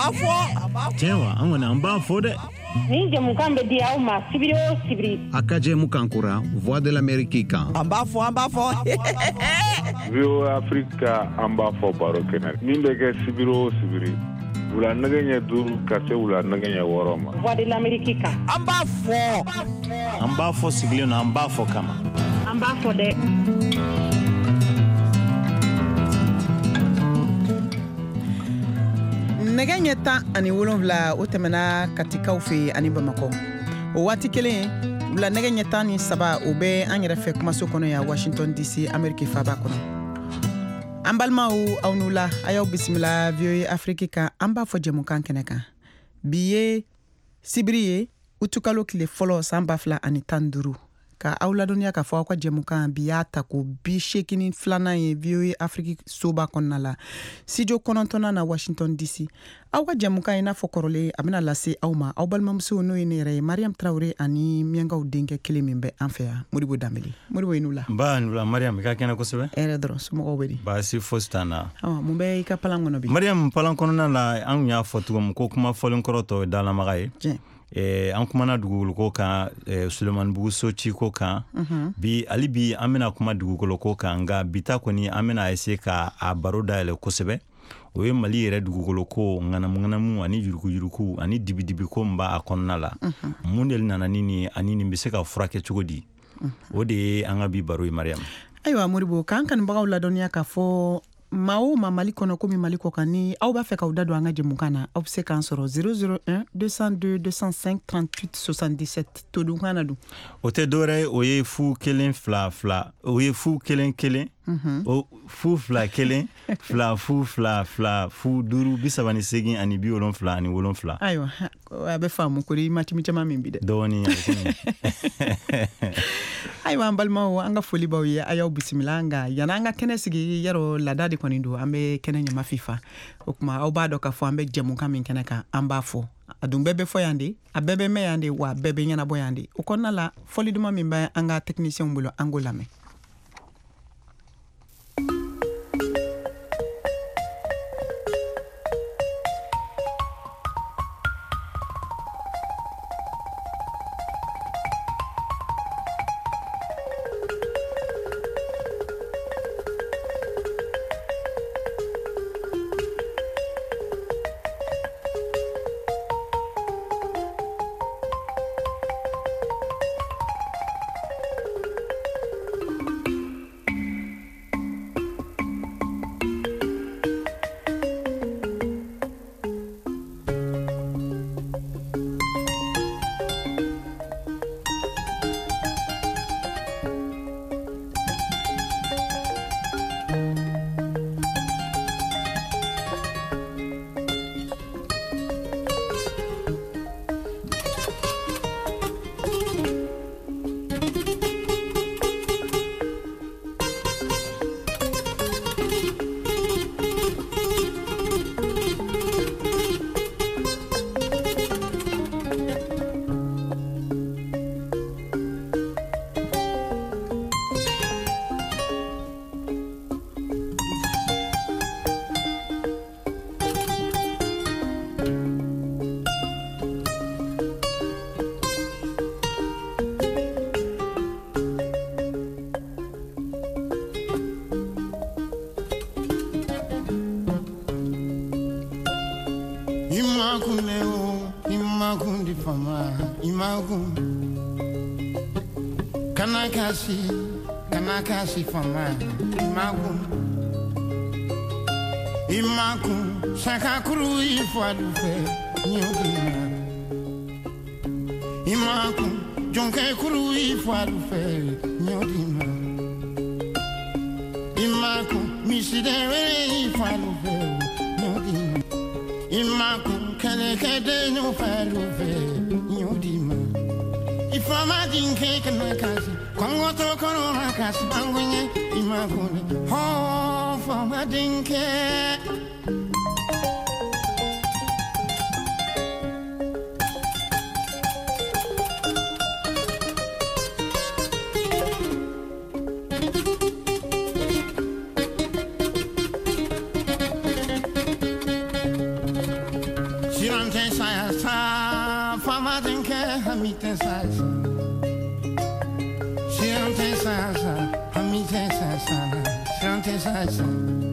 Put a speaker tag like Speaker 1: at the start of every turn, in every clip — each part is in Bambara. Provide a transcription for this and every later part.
Speaker 1: Tewa angona amba fo de.
Speaker 2: Ni jamukan be dia uma sibiri o sibiri.
Speaker 1: Akaje mukankura Voix de l'Amérique kan.
Speaker 3: Amba fo.
Speaker 4: Vio Africa amba fo baro kenan. Min be ke sibiri o sibiri. Wula naganya duru kase wula naganya woroma.
Speaker 2: Voix de l'Amérique kan.
Speaker 3: Amba fo
Speaker 1: sigilio na amba fo kama.
Speaker 2: Amba fo de.
Speaker 3: Nɛgɛ ɲɛ 17 o tɛmɛna Katikaw fɛ ani Bamakɔ. O waati kelen wula nɛgɛ ɲɛ 17 o bɛ an yɛrɛ fɛ kumaso kɔnɔ ya Washington DC Amérique faaba kɔnɔ. An balimaw aw n'u la a y'aw bisimila VOA Afrique kan an b'a fɔ jɛmukan kɛnɛ kan. Bi ye sibiri ye utukalo tile fɔlɔ san 2015 ka aw ladɔnniya k'a fɔ aw ka jɛmukan bi y'a ta ko 82nan ye VOA Afrique soba kɔnɔna la studio 9 na Washington DC. Aw ka jɛmukan i n'a fɔ kɔrɔlen a bɛna lase aw ma aw balimamuso n'o ye ne yɛrɛ ye Mariam Traoré ani Miyangaw denkɛ kelen min bɛ an fɛ yan Modibo Dambele. Modibo i n'u la.
Speaker 5: Nula Mariam i ka kɛnɛ kosɛbɛ.
Speaker 3: Hɛrɛ dɔrɔn somɔgɔw bɛ di. Baasi
Speaker 5: fosi t'an na.
Speaker 3: Mun bɛ i ka palan kɔnɔ bi?
Speaker 5: Mariam palan kɔnɔna la an y'a fɔ cogo min ko kuma fɔlen kɔrɔ tɔ dalamaga ye.
Speaker 3: Tiɲɛ.
Speaker 5: An kumana dugukolo ko kan Sulemani Bugu Soci ko kan bi ali bi an bɛna kuma dugukolo ko kan nka bita kɔni an bɛna essayer ka a baro dayɛlɛ kosɛbɛ o ye Mali yɛrɛ dugukolo ko ŋanamu ani yuruku ani dibidibi ko min b'a kɔnɔna la mun de nana ni ani nin bɛ se ka furakɛ cogo di o de ye an ka bi baro ye Mariam.
Speaker 3: Ayiwa Modibo k'an kanubagaw ladɔnniya k'a fɔ maa o maa Mali kɔnɔ komi Mali kɔ kan ni aw b'a fɛ k'aw da don an ka jɛmukan na aw bɛ se k'an sɔrɔ 001 202 205 38 77 todunkan na dun.
Speaker 5: O tɛ dɔwɛrɛ ye o ye fu 1 2 2 o ye fu 1 1 o fu 2 1 2 fu 2 2 fu 5 38 ani 77 ani 7.
Speaker 3: Ayiwa a bɛ faamu ko i ma timi caman min bi dɛ.
Speaker 5: Dɔɔni
Speaker 3: ayiwa an balimaw an ka foli b'aw ye a y'aw bisimila nka yana an ka kɛnɛ sigi yarɔ lada de kɔni don an bɛ kɛnɛ ɲama fifa o kuma aw b'a dɔn k'a fɔ an bɛ jɛmukan min kɛnɛ kan an b'a fɔ a dun bɛɛ bɛ fɔ yan de a bɛɛ bɛ mɛn yan de wa a bɛɛ bɛ ɲɛnabɔ yan de o kɔnɔna la fɔli duman min bɛ an ka technicienw bolo an k'o lamɛn.
Speaker 6: Imagundi fama, imagun. Kanakasi fama, imagun. Imagun, sakakuru ifadufe, nyogina. Imagun, jonke kuru ifadufe, nyogina. Imagun, misidewe ifadufe, nyogina. Imagun, kede no fadufe, nyogina. Ifama dinke kanakasi, kongo to kono nakasi, bangunye, imagun. Oh, fama dinke. sasa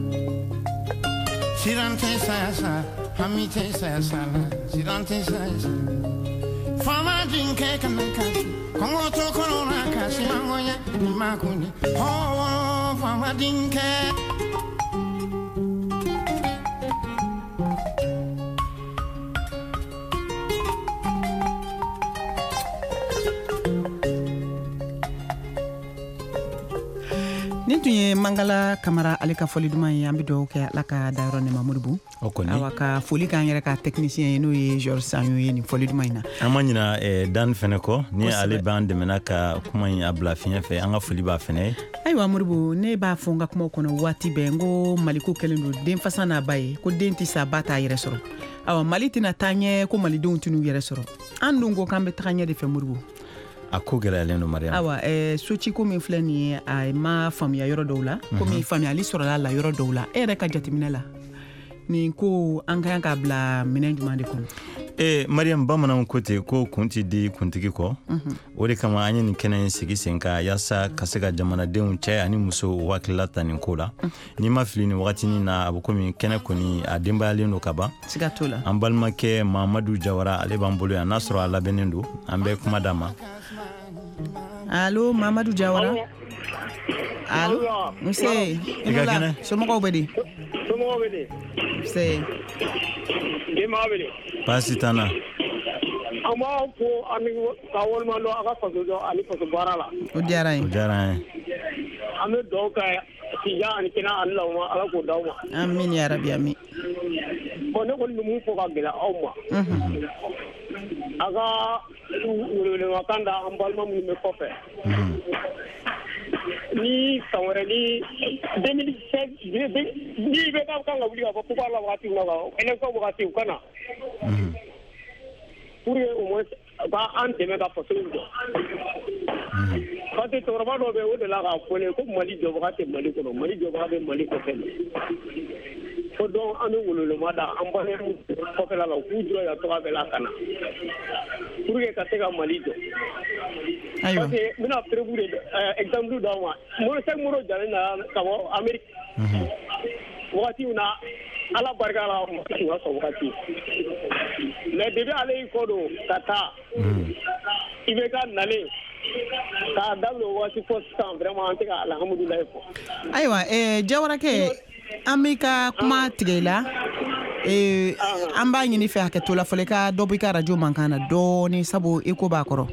Speaker 6: Sirante sasa Hamite sasa Sirante sasa Fama dinke kanakasu Kongo to korona kasi mangonya Makuni Oh fama dinke
Speaker 3: nin tun ye Mangala Kamara ale ka foli duman ye an bɛ dugawu kɛ Ala ka dayɔrɔ nɛɛma Modibo awa ka foli k'an yɛrɛ ka technicien ye n'o ye Georges Sanyo ye nin foli duman in na
Speaker 5: an ma ɲina Dan fɛnɛ kɔ ni ale b'an dɛmɛna ka kuma in a bila fiɲɛ fɛ an ka foli b'a fɛnɛ ye
Speaker 3: ayiwa Modibo ne b'a fɔ n ka kumaw kɔnɔ waati bɛɛ n ko Maliko kɛlen don den fasa n'a ba ye ko den tɛ sa ba t'a yɛrɛ sɔrɔ awa Mali tɛna taa ɲɛ ko malidenw tɛn'u yɛrɛ sɔrɔ an dun ko k'an bɛ taga ɲɛ de fɛ Modibo
Speaker 5: a ko gɛlɛyalen don Mariam
Speaker 3: awa soci ko min filɛ nin ye a ma faamuya yɔrɔ dɔw la komi faamuyali sɔrɔla la yɔrɔ dɔw la e yɛrɛ ka jateminɛ la nin ko an ka kan k'a bila minɛn jumɛn de kɔnɔ
Speaker 5: Mariam bamananw ko ten ko kun ti di kuntigi kɔ o de kama an ye nin kɛnɛ in sigi sen ka yaasa ka se ka jamanadenw cɛ ani muso hakilila ta nin ko la n'i ma fili nin wagatinin na a bɛ komi kɛnɛ kɔni a denbayalen don ka ban
Speaker 3: siga t'o la
Speaker 5: an balimakɛ Mahamadu Jawara ale b'an bolo yan n'a sɔrɔ a labɛnnen don an bɛ kuma d'a ma
Speaker 3: Allo Mamadou Jawara allo nse inola somɔgɔw bɛ di
Speaker 7: somɔgɔw bɛ di
Speaker 3: nse
Speaker 7: denbaya bɛ di
Speaker 5: baasi t'an na
Speaker 7: an b'a fɔ an bɛ ka waleɲuman dɔn a ka faso dɔn ani faso baara la
Speaker 3: o diyara n ye
Speaker 7: an bɛ dugawu kɛ Tijan ani Kɛnɛ ani Lawuma Ala k'o d'aw ma
Speaker 3: amin ya rabi amin
Speaker 7: bon ne kɔni bɛ mun fɔ ka gɛlɛya aw ma a ka welewelekan da an balima minnu bɛ kɔfɛ ni san wɛrɛ ni 2016 ni bɛ kan ka wuli ka fɔ ko b'a la wagati min na élection wagati u ka na pour que au moins b'an dɛmɛ ka faso in jɔ parce que cɛkɔrɔba dɔ bɛ o de la k'a fɔ ne ko Mali jɔbaga tɛ Mali kɔnɔ Mali jɔbaga bɛ Mali kɔfɛ ko donc an bɛ welewelema da an balima kɔfɛla la u k'u jɔ yan tɔgɔ bɛɛ la ka na pour que ka se ka Mali jɔ parce que n bɛna preuve de exemple d'aw ma Cheikh Moro jalen na ka bɔ Amérique wagati min na Ala barika la ma tun ka sɔn wagati mais depuis ale y'i kɔ don ka taa i bɛ ka nalen k'a daminɛ o wagati fɔ sisan vraiment an tɛ ka alhamdulilayi fɔ
Speaker 3: ayiwa Jawarakɛ an b'i ka kuma tigɛ i la an b'a ɲini fɛ hakɛto la fɔlɔ i ka dɔ bɔ i ka radio mankan na dɔɔni sabu eko b'a kɔrɔ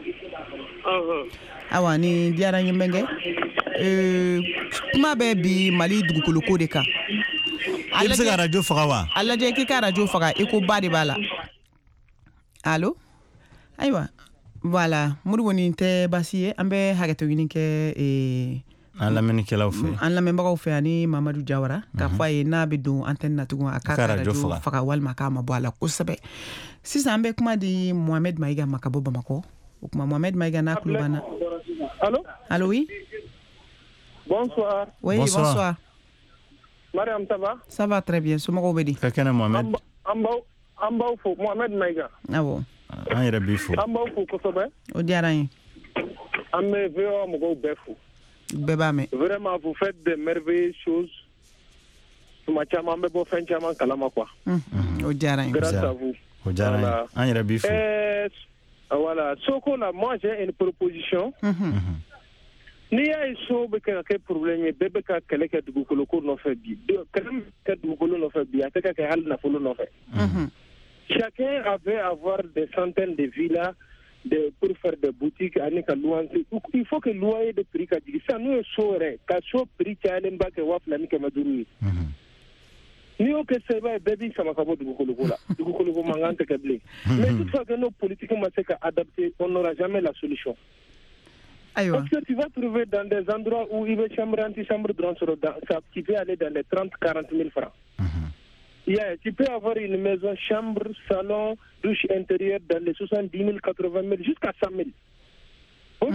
Speaker 3: awa ni diyara n ye n bɛnkɛ kuma bɛ bi Mali dugukolo ko de kan
Speaker 5: i bɛ se ka radio faga wa
Speaker 3: a lajɛ k'i ka radio faga eko ba de b'a la allo ayiwa voilà Modibo nin tɛ baasi ye an bɛ hakɛto ɲini kɛ
Speaker 5: an lamɛnnikɛlaw fɛ
Speaker 3: an lamɛnbagaw fɛ ani Mamadou Jawara k'a fɔ a ye n'a bɛ don antenne na tugun a k'a ka radio faga walima k'a ma bɔ a la kosɛbɛ sisan an bɛ kuma di Mohamed Mayiga ma ka bɔ Bamakɔ o kuma Mohamed Mayiga n'a tulo b'an na allo oui
Speaker 7: bonsoir
Speaker 3: oui bonsoir
Speaker 7: Mariam ça va
Speaker 3: très bien somɔgɔw bɛ di
Speaker 5: ka kɛnɛ Mohamed
Speaker 7: an b'aw fo Mohamed Mayiga
Speaker 3: awɔ
Speaker 5: an yɛrɛ b'i fo
Speaker 7: an b'aw fo kosɛbɛ
Speaker 3: o diyara n ye
Speaker 7: an bɛ VOA mɔgɔw bɛɛ fo
Speaker 3: bɛɛ b'a mɛn
Speaker 7: vraiment vous faites de merveilleuses choses tuma caman an bɛ bɔ fɛn caman kalama quoi
Speaker 3: o diyara n ye
Speaker 7: grâce à vous
Speaker 5: o diyara n ye an yɛrɛ b'i fo
Speaker 7: voilà Soko là moi j'ai une proposition n'i y'a ye so bɛ kɛ ka kɛ problème ye bɛɛ bɛ ka kɛlɛ kɛ dugukolo ko nɔfɛ bi kɛlɛ min kɛ dugukolo nɔfɛ bi a tɛ ka kɛ hali nafolo nɔfɛ chacun avait avoir des centaines de villas pour faire des boutiques ani ka louancer il faut que loyer de prix ka jigin sisan n'o ye so yɛrɛ ka so prix cayalen ba kɛ 2,000 ni 500 ye n'i y'o kɛ sisan i b'a ye bɛɛ b'i sama ka bɔ dugukolo ko la dugukolo ko mankan tɛ kɛ bilen mais toutefois que nos politiques ma se ka adapter on n'aura jamais la solution. Parce que tu vas trouver dans des endroits où il veut chambre anti-chambre tu peux aller dans les 30-40 000 francs. Tu peux avoir une maison, chambre, salon, douche intérieure dans les 70 000, 80 000, jusqu'à 100 000. On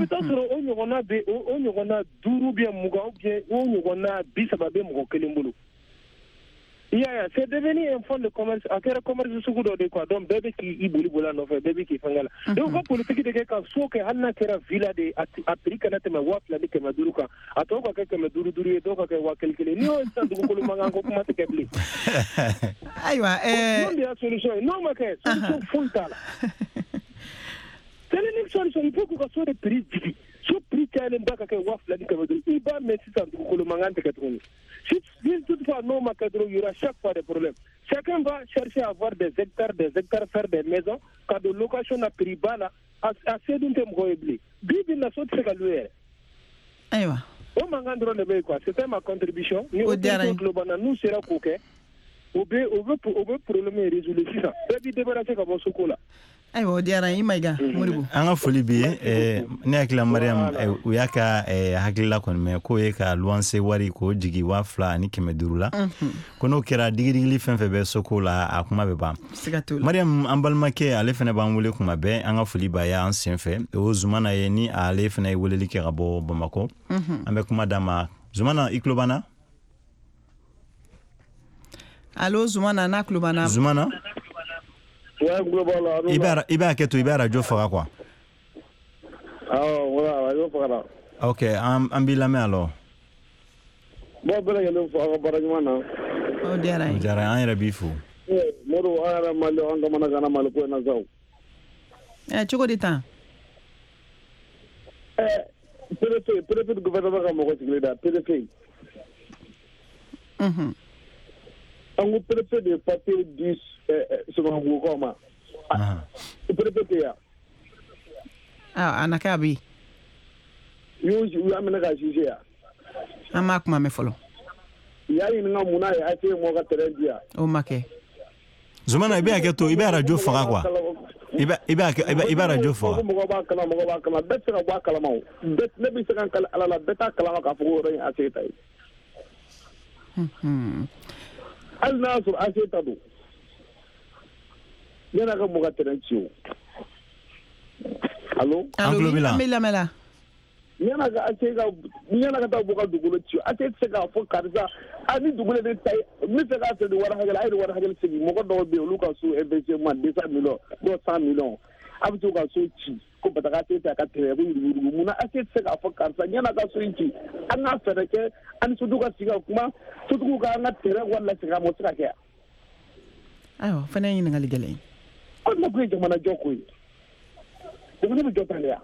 Speaker 7: a duru bien muga ou bien on a bisaba be mugo kelembulu. C'est devenu un fonds de commerce. À quel commerce de quoi? Donc, bébé qui y bouli boula non fait, bébé qui fait là. Donc, la politique de quelqu'un, soit que Anna Kera Villa de Afrique, n'a pas wap la que Maduruka. À toi, quelqu'un me duru et donc, quelqu'un ni on s'en doute que le manga comment te câbler.
Speaker 3: Aïwa,
Speaker 7: non, il y a solution. Non, ma que solution full tala. C'est une solution. Il faut que ce soit des prix difficiles. Ce prix qui a un bac à wap la que Maduruka. Il va mettre ça dans le manga te câbler. Si toutefois non Macadro, il y aura chaque fois des problèmes. Chacun va chercher à avoir des hectares, faire des maisons, car de location à prix bas là, assez d'un thème goéblé. Bibi n'a sauté ce qu'elle veut.
Speaker 3: Aïwa.
Speaker 7: Au Mangandro ne veut quoi? C'était ma contribution. Nous, nous sera coquet. On veut problème et résoudre ça. Bibi débarrasser comme on se colle.
Speaker 3: Aïwa, o diyara yi Maïga Moribo.
Speaker 5: Anga foli bi ne hakila Mariam u yaka hakila kon me ko ye ka luanse wari ko jigi wa fla ani kemeduru la kono kera digirigili fenfe be sokola akuma be ba Mariam ambalmake ale fene ba wole kuma be anga foli ba ya ansenfe o zumana ye ni ale fene wole like rabo Bamako ambe kuma dama zumana iklobana
Speaker 3: Allo zumana na klobana
Speaker 5: zumana Ibara keto Ibara jo faga quoi.
Speaker 7: Voilà, jo faga.
Speaker 5: OK, ambila me alors.
Speaker 7: Bon bela yelo faga barajmana.
Speaker 3: O diara.
Speaker 5: Diara an rabifu.
Speaker 7: Modu ara malo anga mana kana malo ko na zaw.
Speaker 3: Choko de temps.
Speaker 7: Préfet du gouvernement ka moko sigleda, préfet. Angu préfet de papier 10 selon vous comment préfet ya
Speaker 3: anakabi
Speaker 7: yo amena ka juge ya
Speaker 3: ama kuma me folo
Speaker 7: ya ina muna ya ate mo ka terendia
Speaker 3: o make
Speaker 5: zumana ibe aketo ibe radio faga kwa ibe radio faga
Speaker 7: mo ba kala bet ka ba kala maw bet ne bi sakan kala ala beta kala ka fugo ren ate tay al nasur ate tadu yana ka muga terencio allo
Speaker 3: mela
Speaker 7: yana ka ta buga dugulo ci ate se ka fo karza ani dugulo de tay mi se ka se de wara hagel sigi mo ko do be lu ka su ebc man 200 millions 200 millions abtu ka so ci ko pataka te ta ka tere bu muna ate se ka fo karza yana ka so ci an na fere ke an su duga siga kuma su duga na tere wala siga mo sika ke
Speaker 3: ayo fana yin ngali gele
Speaker 7: ko na ko jamana joko yi ko ne bi jota le ya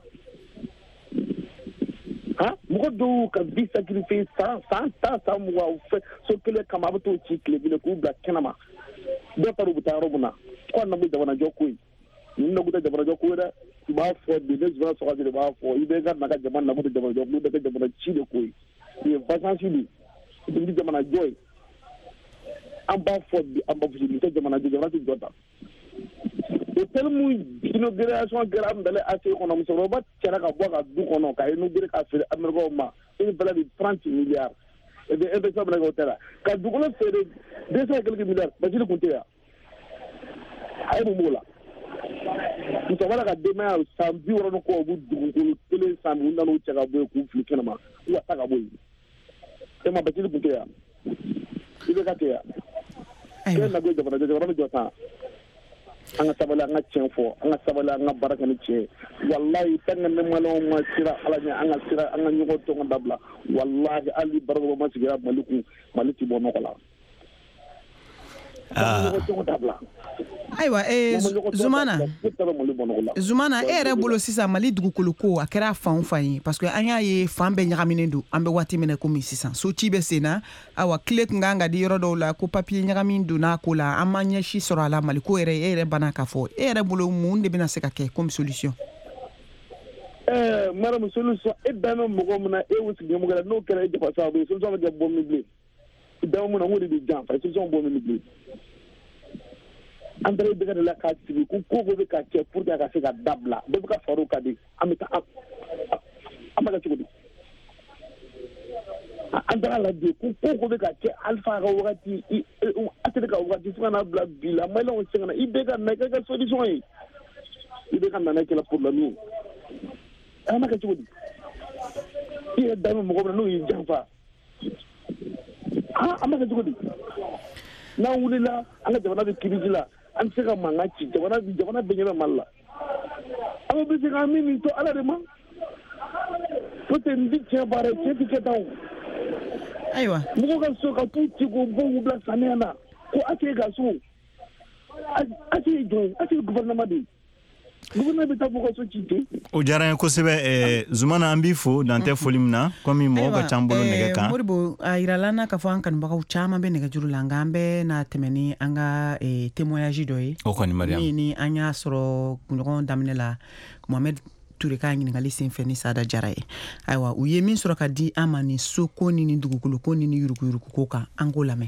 Speaker 7: mo do ka bi sacrifice sa mo wa so kele kama ba to ci kele bi ko bla kenama do taru buta robuna ko na bi jamana joko yi ni na guta jamana joko da ba fo bi ne zwa so ka bi ba fo ibe ga na ka jamana na guta jamana joko da ka jamana ci de ko yi vacances bi jamana joy amba fo bi amba fuji ta jamana jota o telmu inauguration gram dale assez économique so roba tera ka boga du kono ka inaugurer ka fere america ma une valeur de 30 milliards et de ça bla hôtel ka du kono fere 200 quelques milliards ba jili kunte ya ay mo mola ni to wala ka demain samedi woro ko bu du ko tele samedi ndano tega boy ku flikena ma wa taga boy e ma ba jili kunte ya ibe ka te ya ay na go jabara jota anga sabala anga chenfo anga sabala anga baraka ni che wallahi tanga ne malo ma sira ala nya anga sira anga nyugo to ngabla wallahi ali bargo ma sigira maliki bono kala
Speaker 3: aywa Zumana ere bolo sisa Mali dugukolo ko a kɛra fan fan parce que an y'a ye fan bɛɛ ɲagaminen don an bɛ waati minɛ komi sisan so ci bɛ senna awa kile tun kan ka di yɔrɔ dɔw la ko papier ɲagamin donna ko la an ma ɲɛsi sɔrɔ a la Mali ko yɛrɛ e yɛrɛ bana k'a fɔ e yɛrɛ bolo mun de bɛna se ka kɛ comme solution
Speaker 7: madame solution e dano mɔgɔ min na e wusi ɲɛmɔgɔ la n'o kɛra e jafa sababu ye solution bɛ kɛ bɔ min bilen dano min na o de bɛ jan fa solution bɔ min bilen an taara bɛɛ de la k'a sigi ko bɛ ka kɛ pour que a ka se ka dabila bɛɛ bɛ ka far'o kan de an bɛ taa an bɛ kɛ cogo di an taara lajɛ ko bɛ ka kɛ alifa ka wagati ateli ka wagati fo ka n'a bila bi la maliyɛnw sɛgɛnna i bɛ ka na kɛ ka solution ye i bɛ ka na kɛ la problème ye an bɛ kɛ cogo di i yɛrɛ da bɛ mɔgɔ min na n'o y'i janfa an bɛ kɛ cogo di n'a wulila an ka jamana bɛ kiriji la an tɛ se ka mankan ci jamana bɛ ɲɛbɛ Mali la an bɛ se ka min to Ala de ma n'o tɛ nin tɛ tiɲɛ baara cɛ tɛ kɛ tan
Speaker 3: ayiwa
Speaker 7: mɔgɔw ka so ka t'u ci k'u bɔ k'u bila samiya na ko Ase ka so Ase ye jɔn ye Ase ye gouvernement de ye gouvernement bɛ taa fɔ ka so ci ten
Speaker 5: o diyara n ye kosɛbɛ Zumana an b'i fo dan tɛ foli min na komi mɔgɔ ka ca an bolo nɛgɛ kan
Speaker 3: Moribo a yirala n na k'a fɔ an kanubagaw caman bɛ nɛgɛjuru la nka an bɛ na tɛmɛ ni an ka témoignage dɔ ye
Speaker 5: o kɔni Mariam
Speaker 3: min ni an y'a sɔrɔ ɲɔgɔn daminɛ la Mohamed Ture ka ɲininkali sen fɛ ni Sada Jara ye ayiwa u ye min sɔrɔ ka di an ma ni so ko ni ni dugukolo ko ni ni yuruguyurugu ko kan an k'o lamɛn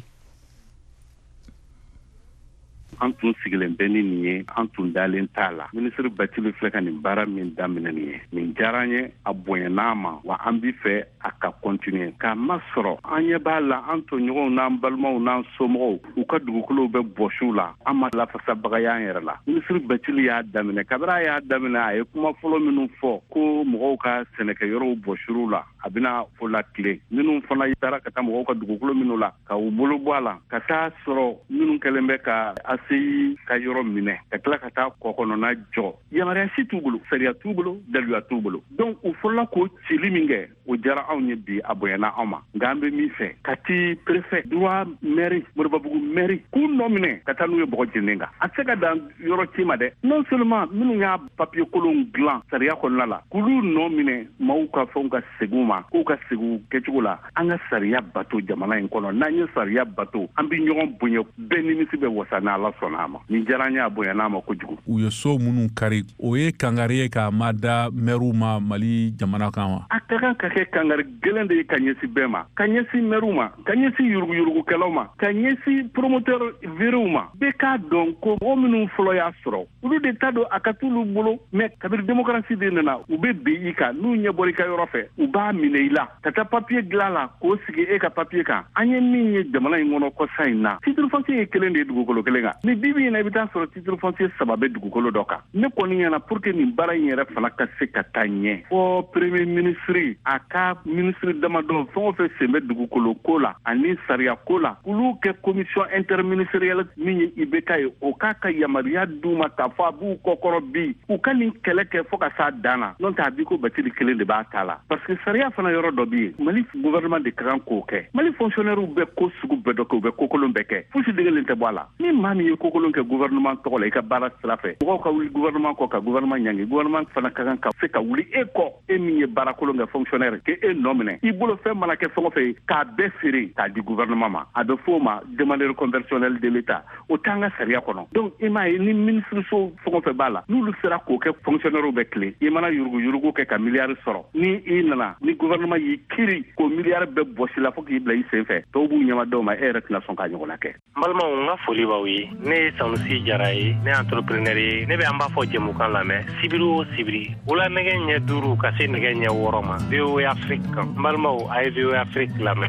Speaker 8: an tun sigilen bɛ ni nin ye an tun dalen t'a la ministre Bathily filɛ ka nin baara min daminɛ nin ye nin diyara n ye a bonyana a ma wa an b'i fɛ a ka continuer k'a masɔrɔ an ɲɛ b'a la an tɔɲɔgɔnw n'an balimaw n'an somɔgɔw u ka dugukolow bɛ bɔsiw la an ma lafasabaga y'an yɛrɛ la ministre Bathily y'a daminɛ kabiri a y'a daminɛ a ye kuma fɔlɔ minnu fɔ ko mɔgɔw ka sɛnɛkɛyɔrɔw bɔsir'u la a bɛna fɔ la tile minnu fana taara ka taa mɔgɔw ka dugukolo minnu la ka u bolo bɔ a la ka taa sɔrɔ minnu kɛlen bɛ ka ACI ka yɔrɔ minɛ ka tila ka taa kɔ kɔnɔna jɔ yamaruya si t'u bolo sariya t'u bolo daluya t'u bolo donc u fɔlɔla k'o cili min kɛ o diyara anw ye bi a bonyana anw ma nka an bɛ min fɛ Kati préfet droit mairie Moribabugu mairie k'u nɔ minɛ ka taa n'u ye bɔgɔ jeninen kan a tɛ se ka dan yɔrɔ ci ma dɛ non seulement minnu y'a papier kolon dilan sariya kɔnɔna la k'olu nɔ minɛ maaw ka fɛnw ka segin ma k'u ka segin kɛcogo la an ka sariya bato jamana in kɔnɔ n'an ye sariya bato an bɛ ɲɔgɔn bonya bɛɛ nimisi bɛ wasa ni Ala sɔnna a ma nin diyara n ye a bonyana a ma kojugu
Speaker 9: u ye so minnu kari o ye kangari ye ka ma da maire ma Mali jamana kan wa
Speaker 8: a ka kan ka kɛ kangari gɛlɛn de ye ka ɲɛsin bɛɛ ma ka ɲɛsin maire ma ka ɲɛsin yuruguyurugukɛlaw ma ka ɲɛsin promoteur vérieux ma bɛɛ k'a dɔn ko mɔgɔ minnu fɔlɔ y'a sɔrɔ olu de ta don a ka t'olu bolo mais kabiri démocratie de nana u bɛ bin i kan n'u ɲɛ bɔra i ka yɔrɔ fɛ u b'a minɛ i la ka taa papier dilan la k'o sigi e ka papier kan an ye min ye jamana in kɔnɔ kɔsa in na titre foncier ye kelen de ye dugukolo kelen kan ni bibi in na i bɛ taa sɔrɔ titre foncier 3 bɛ dugukolo dɔ kan ne kɔni ɲɛna pour que nin baara in yɛrɛ fana ka se ka taa ɲɛ fɔ premier ministre a ka ministre damadɔ fɛn o fɛn sen bɛ dugukolo ko la ani sariya ko la olu kɛ commission interministérielle min ye IBK ye o k'a ka yamaruya d'u ma k'a fɔ a b'u kɔkɔrɔ bi u ka nin kɛlɛ kɛ fo ka s'a dan na n'o tɛ a bi ko Bathily kelen de b'a ta la parce que sariya fana yɔrɔ dɔ bɛ yen Mali gouvernement de ka kan k'o kɛ Mali fonctionnaire bɛ ko sugu bɛɛ dɔ kɛ u bɛ kokolon bɛɛ kɛ fosi degelen tɛ bɔ a la ni maa min ye kokolon kɛ gouvernement tɔgɔ la i ka baara sira fɛ mɔgɔw ka wuli gouvernement kɔ ka gouvernement ɲangi gouvernement fana ka kan ka se ka wuli e kɔ e min ye baara kolon kɛ fonctionnaire ke e nɔ minɛ i bolo fɛn mana kɛ fɛn o fɛn k'a bɛɛ feere k'a di gouvernement ma a bɛ fɔ o ma demandeur conventionnel de l'État o t'an ka sariya kɔnɔ donc i m'a ye ni ministre so fɛn o fɛn b'a la n'olu sera k'o kɛ fonctionnaire bɛ tile i mana yuruguyurugu kɛ ka miliyari sɔrɔ ni i nana ni gouvernement y'i kiri k'o miliyari bɛɛ bɔsi la fo k'i bila i sen fɛ tɔw b'u ɲɛmadenw ma e yɛrɛ tɛna sɔn k'a ɲɔgɔnna kɛ
Speaker 10: n balimaw n ka foli b'aw ye ne ye Sanusi Jara ye ne ye entrepreneur ye ne bɛ an b'a fɔ jɛmukan lamɛn sibiri o sibiri wula nɛgɛ ɲɛ 5 ka se nɛgɛ ɲɛ 6 ma VOA Afrique kan n balimaw a ye VOA Afrique lamɛn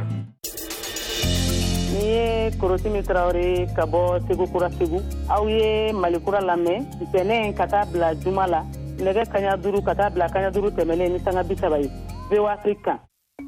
Speaker 2: ni ye Korosimi Traoré ka bɔ Segu Kura Segu aw ye Mali Kura lamɛn ntɛnɛn ka taa bila juma la nɛgɛ kaɲa 5 ka taa bila kaɲa 5 tɛmɛnen ni sanga 30 ye VOA Afrique kan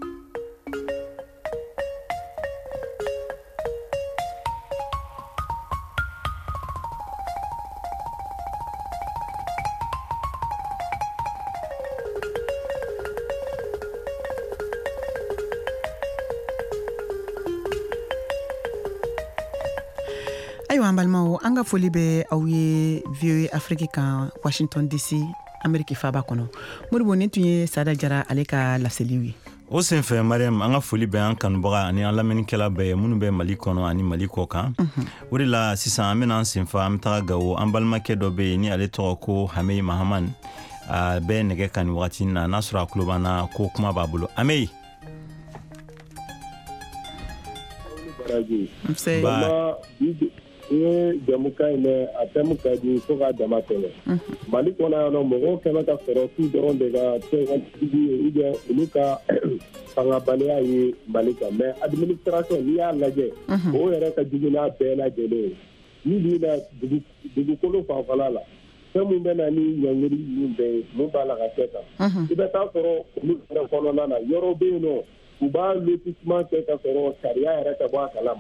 Speaker 3: ayiwa an balimaw an ka foli bɛ aw ye VOA Afrique kan Washington DC Ameriki faba kɔnɔ Moribo nin tun ye Sada Jara ale ka laseliw ye
Speaker 5: o senfɛ Mariam an ka foli bɛ an kanubaga ani an lamɛnnikɛla bɛɛ minnu bɛ Mali kɔnɔ ani Mali kɔ kan o de la sisan an bɛna an senfa an bɛ taga Gawo an balimakɛ dɔ bɛ yen ni ale tɔgɔ ko Hamei Mahaman a bɛ nɛgɛ kan ni wagati na n'a sɔrɔ a tulo b'an na ko kuma b'a bolo Hamei
Speaker 11: ye jamukan in bɛ a tɛmu ka di fo k'a dama tɛmɛ Mali kɔnɔ yan nɔ mɔgɔw kɛmɛ ka sɔrɔ su dɔrɔn de ka tigi ye ou bien olu ka fangabaliya ye Mali kan mais administration n'i y'a lajɛ o yɛrɛ ka jugu n'a bɛɛ lajɛlen ye ni bɛ na dugukolo fanfɛla la fɛn min bɛ na ni ɲɔngiri ninnu bɛɛ ye mun b'a la ka kɛ tan i bɛ taa sɔrɔ olu yɛrɛ kɔnɔna na yɔrɔ bɛ yen nɔ u b'a lotissement kɛ ka sɔrɔ sariya yɛrɛ tɛ bɔ a kalama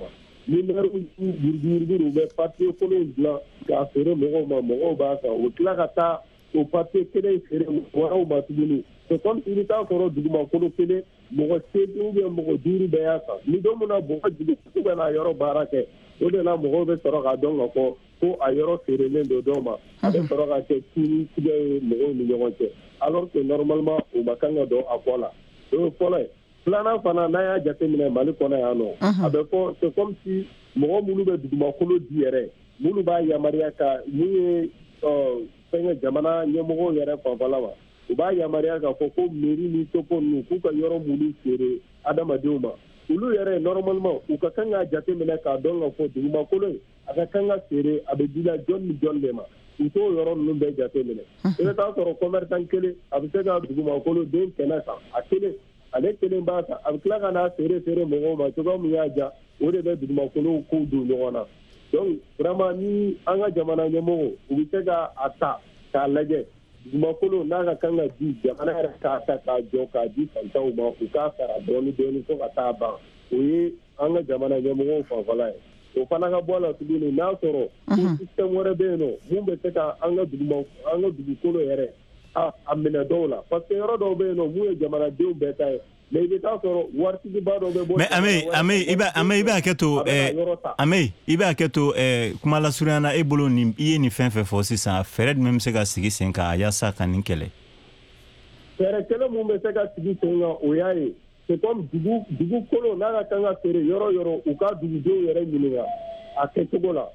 Speaker 11: ni maire yuruguyurugu bɛ papier kolon dilan k'a feere mɔgɔw ma mɔgɔw b'a san o tila ka taa o papier kelen feere wɛrɛw ma tuguni c'est comme i bɛ taa sɔrɔ dugumakolo kelen mɔgɔ 8 ou bien mɔgɔ 5 bɛɛ y'a san ni don min na mɔgɔ jigin k'u bɛna yɔrɔ baara kɛ o de la mɔgɔw bɛ sɔrɔ k'a dɔn ka fɔ ko a yɔrɔ feerelen don dɔw ma a bɛ sɔrɔ ka kɛ kiiri tigɛ ye mɔgɔw ni ɲɔgɔn cɛ alors que normalement o ma kan ka dɔn a fɔ la o ye fɔlɔ ye filanan fana n'a y'a jateminɛ Mali kɔnɔ yan nɔ a bɛ fɔ c'est comme si mɔgɔ minnu bɛ dugumakolo di yɛrɛ minnu b'a yamaruya ka min ye fɛnkɛ jamana ɲɛmɔgɔw yɛrɛ fanfɛla ma u b'a yamaruya k'a fɔ ko mairie ni topo ninnu k'u ka yɔrɔ minnu feere adamadenw ma olu yɛrɛ normalement u ka kan k'a jateminɛ k'a dɔn ka fɔ dugumakolo in a ka kan ka feere a bɛ dila jɔn ni jɔn de ma u t'o yɔrɔ ninnu bɛɛ jateminɛ i bɛ taa sɔrɔ commerçant kelen a bɛ se ka dugumakolo den 100 san a kelen ale kelen b'a san a bɛ tila ka n'a feere mɔgɔw ma cogoya min y'a diya o de bɛ dugumakolo kow don ɲɔgɔn na donc vraiment ni an ka jamana ɲɛmɔgɔw u bɛ se ka a ta k'a lajɛ dugumakolo n'a ka kan ka di jamana yɛrɛ k'a ta k'a jɔ k'a di fantanw ma u k'a sara dɔɔni fo ka taa ban o ye an ka jamana ɲɛmɔgɔw fanfɛla ye o fana ka bɔ la tuguni n'a sɔrɔ ko système wɛrɛ bɛ yen nɔ mun bɛ se ka an ka dugukolo yɛrɛ a minɛ dɔw la parce que yɔrɔ dɔw bɛ yen nɔ mun ye jamanadenw bɛɛ ta ye mais i bɛ taa sɔrɔ waritigiba dɔ bɛ bɔ. mais
Speaker 5: Ame i bɛ hakɛ to Ame i bɛ hakɛ to kuma lasurunya na e bolo ni i ye nin fɛn fɛn fɔ sisan fɛɛrɛ jumɛn bɛ se ka sigi sen kan yaasa ka nin kɛlɛ.
Speaker 11: fɛɛrɛ kɛlɛ mun bɛ se ka sigi sen kan o y'a ye c'est comme dugukolo n'a ka kan ka feere yɔrɔ yɔrɔ u ka dugudenw yɛrɛ ɲininka a kɛcogo la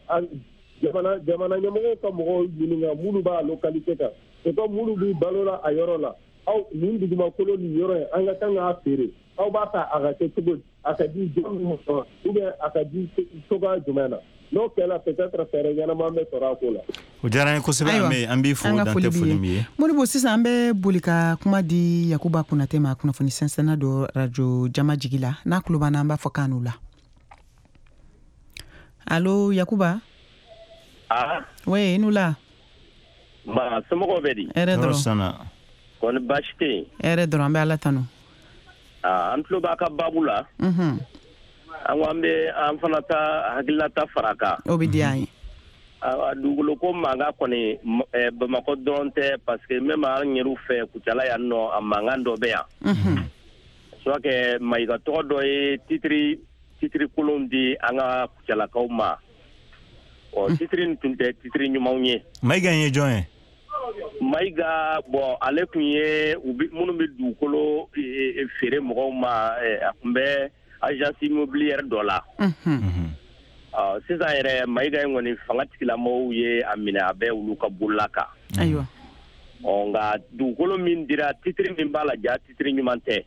Speaker 11: jamana ɲɛmɔgɔw ka mɔgɔw ɲininka minnu b'a localité kan c'est comme minnu b'i balo la a yɔrɔ la aw nin dugumakolo nin yɔrɔ ye an ka kan k'a feere aw b'a ta a ka kɛ cogo a ka di jɔn min ma ou bien a ka di cogoya jumɛn na n'o kɛla peut-être fɛɛrɛ ɲɛnama bɛ sɔrɔ a ko la.
Speaker 5: o diyara n ye kosɛbɛ an b'i fo dantɛ foli min ye.
Speaker 3: Modibo sisan an bɛ boli ka kuma di Yakuba Konate ma kunnafoni sɛnsɛnna dɔ radio jama jigi la n'a tulo b'an na an b'a fɔ kan n'u la. allo Yakuba. oui n'u la.
Speaker 12: ba somɔgɔw bɛ di.
Speaker 3: hɛrɛ dɔrɔn.
Speaker 12: kɔni baasi tɛ yen.
Speaker 3: hɛrɛ dɔrɔn an bɛ Ala tanu.
Speaker 12: an tulo b'a ka baabu la. an ko an bɛ an fana ta hakilinata fara a kan.
Speaker 3: o bɛ diya an ye.
Speaker 12: dugukolo ko mankan kɔni Bamakɔ dɔrɔn tɛ parce que même an yɛrɛw fɛ Kucala yan nɔ a mankan dɔ bɛ yan. soit que Mayiga tɔgɔ dɔ ye titiri kolon di an ka Kucalakaw ma. titiri nin tun tɛ titiri ɲumanw ye.
Speaker 5: Mayiga ye jɔn ye?
Speaker 12: Mayiga bon ale tun ye minnu bɛ dugukolo feere mɔgɔw ma a tun bɛ agence immobilière dɔ la. sisan yɛrɛ Mayiga in kɔni fanga tigilamɔgɔw ye a minɛ a bɛ olu ka bolola kan.
Speaker 3: ayiwa.
Speaker 12: nka dugukolo min dira titiri min b'a la ja titiri ɲuman tɛ.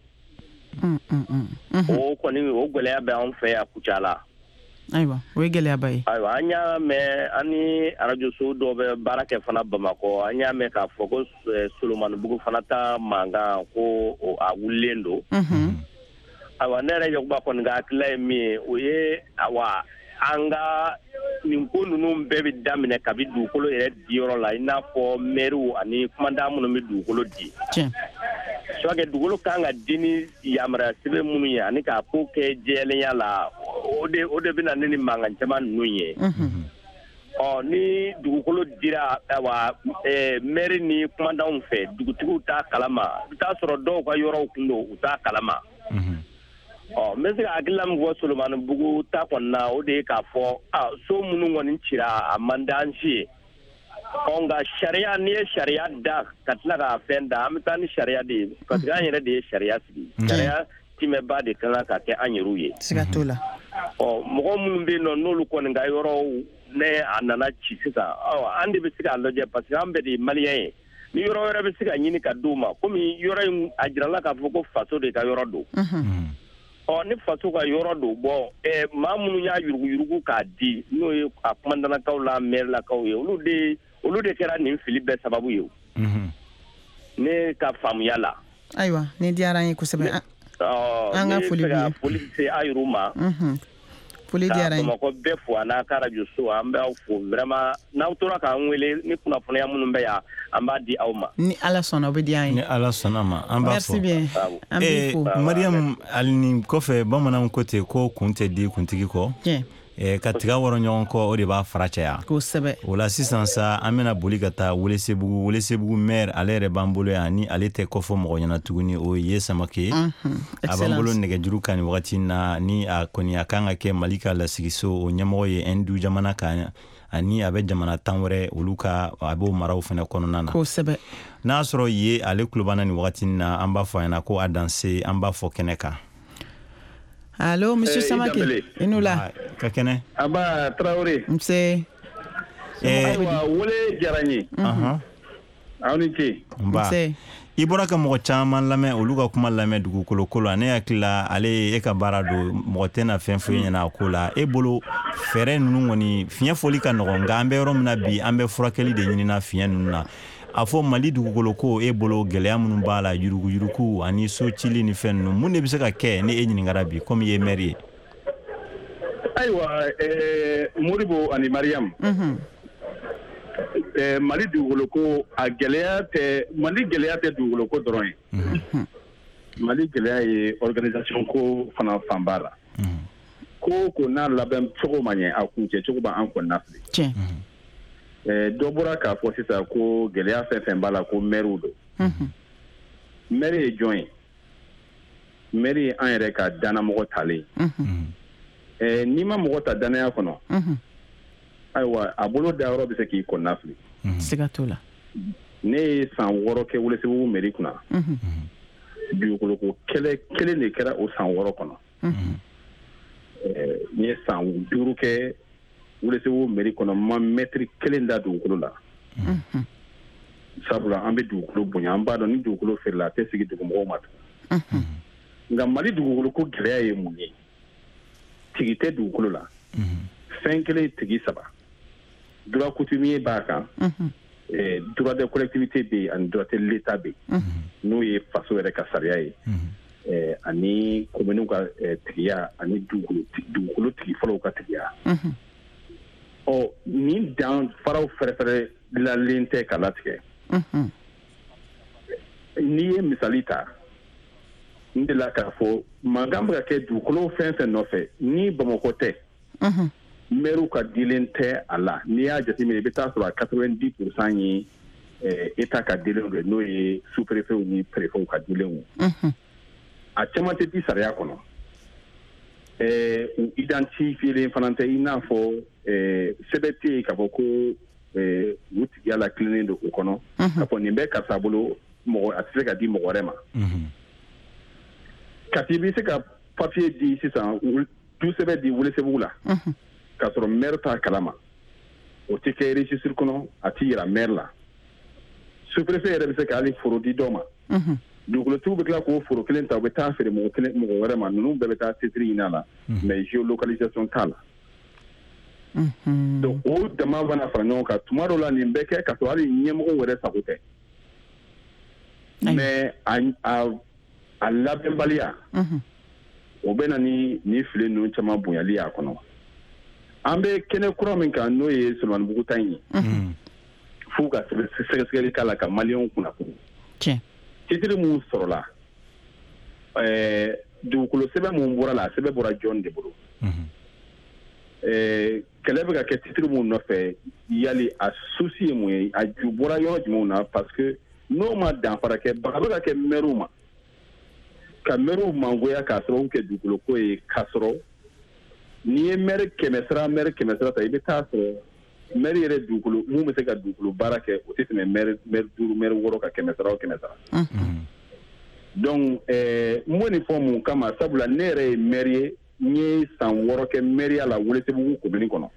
Speaker 12: o kɔni o gɛlɛya bɛ anw fɛ yan Kucala.
Speaker 3: ayiwa o ye gɛlɛyaba ye.
Speaker 12: ayiwa an y'a mɛn an ni radio so dɔw bɛ baara kɛ fana Bamakɔ an y'a mɛn k'a fɔ ko Solomanibugu fana ta mankan ko a wulilen don. ayiwa ne yɛrɛ Yakuba kɔni ka hakilila ye min ye o ye an ka nin ko ninnu bɛɛ bɛ daminɛ kabi dugukolo yɛrɛ diyɔrɔ la i n'a fɔ maires ani kumandan minnu bɛ dugukolo di. soit que dugukolo kan ka di ni yamaruya sɛbɛn minnu ye ani k'a ko kɛ jɛlenya la o de bɛ na ni mankan caman ninnu ye. ni dugukolo dira maire ni kumandanw fɛ dugutigiw t'a kalama i bɛ taa sɔrɔ dɔw ka yɔrɔw kun don u t'a kalama. n bɛ se ka hakilila min fɔ Solomanibugu ta kɔni na o de ye k'a fɔ so minnu kɔni cira a man d'an si ye. nka sariya n'i ye sariya da ka tila k'a fɛn da an bɛ taa ni sariya de ye parce que an yɛrɛ de ye sariya sigi. sariya timɛba de kan ka kɛ an yɛrɛw ye.
Speaker 3: siga t'o la.
Speaker 12: mɔgɔ minnu bɛ yen nɔ n'olu kɔni ka yɔrɔw ne a nana ci sisan an de bɛ se k'a lajɛ parce que an bɛɛ de ye maliyɛn ye ni yɔrɔ wɛrɛ bɛ se ka ɲini ka d'u ma komi yɔrɔ in a jirala k'a fɔ ko faso de ka yɔrɔ don. ni faso ka yɔrɔ don maa minnu y'a yuruguyurugu k'a di n'o ye a kumandanakaw la mairelakaw ye olu de kɛra nin fili bɛɛ sababu ye. ne ka faamuya la.
Speaker 3: ayiwa ni diyara an ye kosɛbɛ an ka foli b'i ye.
Speaker 12: foli se a yɛrɛw ma.
Speaker 3: foli diyara n ye.
Speaker 12: ka Bamakɔ bɛɛ fo a n'a ka radio so an b'aw fo vraiment n'aw tora k'an wele ni kunnafoniya minnu bɛ yan an b'a di aw ma.
Speaker 3: ni Ala sɔnna o bɛ diya an ye.
Speaker 5: ni Ala sɔnna ma an b'a fɔ.
Speaker 3: merci bien an b'i fo.
Speaker 5: Mariam hali nin kɔfɛ bamananw ko ten ko kun tɛ di kuntigi kɔ. ka tiga wɔrɔ ɲɔgɔn kɔ o de b'a fara caya
Speaker 3: kosɛbɛ
Speaker 5: o la sisan sa an bɛna boli ka taa Welesebugu maire ale yɛrɛ b'an bolo yan ni ale tɛ kɔfɔ mɔgɔ ɲɛna tuguni o ye Samake a b'an bolo nɛgɛjuru kan ni wagati na ni a kɔni a kan ka kɛ Mali ka lasigiso o ɲɛmɔgɔ ye NDU jamana kan ani a bɛ jamana 10 wɛrɛ olu ka a b'o maraw fɛnɛ kɔnɔna na
Speaker 3: kosɛbɛ
Speaker 5: n'a sɔrɔ ye ale kulobana ni wagati na an b'a fɔ ɲɛna ko a danse an b'a fɔ kɛnɛ kan.
Speaker 3: Allô, monsieur Samake, inula.
Speaker 5: Ka kɛnɛ.
Speaker 7: Aba Traoré.
Speaker 3: Mse.
Speaker 7: Ayiwa wele diyara n ye. Aw ni ce.
Speaker 3: Mse.
Speaker 5: I bɔra ka mɔgɔ caman lamɛn olu ka kuma lamɛn dugukolo ko la ne hakili la ale e ka baara do mɔgɔ tɛna fɛn fɔ ɲɛna a ko la e bolo fɛɛrɛ ninnu kɔni fiɲɛ fɔli ka nɔgɔn nka an bɛ yɔrɔ min na bi an bɛ furakɛli de ɲinina fiɲɛ ninnu na a fɔ Mali dugukolo ko e bolo gɛlɛya minnu b'a la yurugu ani so cili ni fɛn ninnu mun de bɛ se ka kɛ ne e ɲininkara bi komi i ye maire ye.
Speaker 7: Ayiwa Moribo ani Mariam. Mali dugukolo ko a gɛlɛya tɛ Mali gɛlɛya tɛ dugukolo ko dɔrɔn ye. Mali gɛlɛya ye organisation ko fana fanba la. Ko n'a labɛn cogo ma ɲɛ a kuncɛ cogo b'an kɔnɔna fili.
Speaker 3: Tiɲɛ.
Speaker 7: Dɔ bɔra k'a fɔ sisan ko gɛlɛya fɛn fɛn b'a la ko maire do. Maire ye jɔn ye? Maire ye an yɛrɛ ka danamɔgɔ talen. N'i ma mɔgɔ ta danaya kɔnɔ. Ayiwa a bolo da yɔrɔ bɛ se k'i kɔnɔna fili.
Speaker 3: Siga t'o la.
Speaker 7: Ne ye san 6 kɛ Welesebugu mairie kunna. Dugukolo ko kɛlɛ kelen de kɛra o san 6 kɔnɔ. N ye san 5 kɛ Welesebugu mairie kɔnɔ ma mètre kelen da dugukolo la. Sabula an bɛ dugukolo bonya an b'a dɔn ni dugukolo feerela a tɛ sigi dugumɔgɔw ma tugun. Nka Mali dugukolo ko gɛlɛya ye mun ye? Tigi tɛ dugukolo la. Fɛn kelen tigi 3. Droit coutumier b'a kan. Droit de collectivité bɛ yen ani droit de l'État bɛ yen. N'o ye faso yɛrɛ ka sariya ye. Ani commune ka tigiya ani dugukolo tigi fɔlɔw ka tigiya. Ni dan faraw fɛrɛfɛrɛ dilalen tɛ ka latigɛ. N'i ye misali ta n delila k'a fɔ mankan bɛ ka kɛ dugukolo fɛn fɛn nɔfɛ ni Bamakɔ tɛ. Maire ka dilen tɛ a la n'i y'a jateminɛ i bɛ taa sɔrɔ 90% ye État ka dilenw de n'o ye sous-préfets ni préfets ka dilenw. A caman tɛ di sariya kɔnɔ. U identifielen fana tɛ i n'a fɔ sɛbɛn tɛ yen k'a fɔ ko u tigiya la tilennen don o kɔnɔ k'a fɔ nin bɛ karisa bolo a tɛ se ka di mɔgɔ wɛrɛ ma. Kati i bɛ se ka papier di sisan du sɛbɛn di Welesebugu la. K'a sɔrɔ maire t'a kalama o tɛ kɛ registre kɔnɔ a tɛ yira maire la sous-préfet yɛrɛ bɛ se ka hali foro di dɔ ma dugukolotigiw bɛ tila k'o foro kelen ta u bɛ taa feere mɔgɔ wɛrɛ ma ninnu bɛɛ bɛ taa titre ɲini a la mais géolocalisation t'a la donc o dama mana fara ɲɔgɔn kan tuma dɔw la nin bɛ kɛ k'a sɔrɔ hali ɲɛmɔgɔ wɛrɛ sago tɛ mais a labɛnbaliya o bɛ na ni fili ninnu caman bonyali y'a kɔnɔ. An bɛ kɛnɛ kura min kan n'o ye Solomani ta in ye f'u ka sɛgɛsɛgɛli k'a la ka maliyɛnw kunnafoni. Titre mun sɔrɔla dugukolo sɛbɛn mun bɔra la a sɛbɛn bɔra jɔn de bolo. Kɛlɛ bɛ ka kɛ titre mun nɔfɛ yali a souci ye mun ye a ju bɔra yɔrɔ jumɛnw na parce que n'o ma danfara kɛ baga bɛ ka kɛ maire ma ka maire mangoya k'a sababu kɛ dugukolo ko ye k'a sɔrɔ n'i ye maire 100 ta i bɛ taa sɔrɔ maire yɛrɛ dugukolo mun bɛ se ka dugukolo baara kɛ o tɛ tɛmɛ maire 5 maire 6 ka 100 o 100. Donc mo ni fɔ mun kama sabula ne yɛrɛ ye maire ye n ye san 6 kɛ maire la Welesebugu commune kɔnɔ.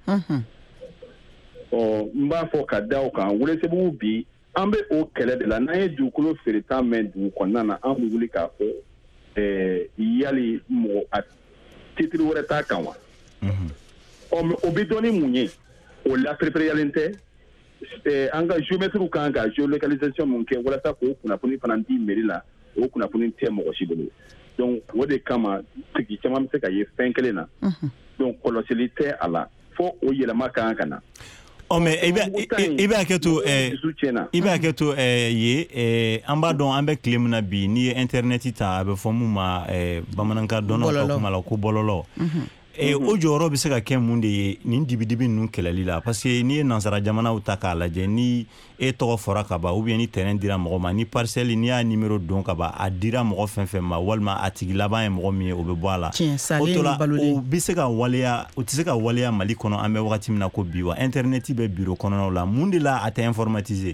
Speaker 7: N b'a fɔ ka da o kan Welesebugu bi an bɛ o kɛlɛ de la n'an ye dugukolo feereta mɛn dugu kɔnɔna na an bɛ wuli k'a fɔ yali mɔgɔ a titre wɛrɛ t'a kan wa. Mais o bɛ dɔn ni mun ye o laprépéreyalen tɛ an ka géomètre kan ka géolocalisation mun kɛ walasa k'o kunnafoni fana di mairie la o kunnafoni tɛ mɔgɔ si bolo donc o de kama tigi caman bɛ se ka ye fɛn kelen na donc kɔlɔsili tɛ a la fo o yɛlɛma kan ka na.
Speaker 5: Mais i bɛ hakɛ to ye an b'a dɔn an bɛ tile min na bi n'i ye internet ta a bɛ fɔ mun ma bamanankan dɔnnaw ka kuma la ko bɔlɔlɔ o jɔyɔrɔ bɛ se ka kɛ mun de ye nin dibidibi ninnu kɛlɛli la parce que n'i ye nansara jamanaw ta k'a lajɛ ni e tɔgɔ fɔra ka ban ou bien ni terrain dira mɔgɔ ma ni parcelle n'i y'a numéro dɔn ka ban a dira mɔgɔ fɛn fɛn ma walima a tigi laban ye mɔgɔ min ye o bɛ bɔ a la o to la o bɛ se ka waleya o tɛ se ka waleya Mali kɔnɔ an bɛ wagati min na ko bi wa internet bɛ bureau kɔnɔnaw la mun de la a tɛ informatiser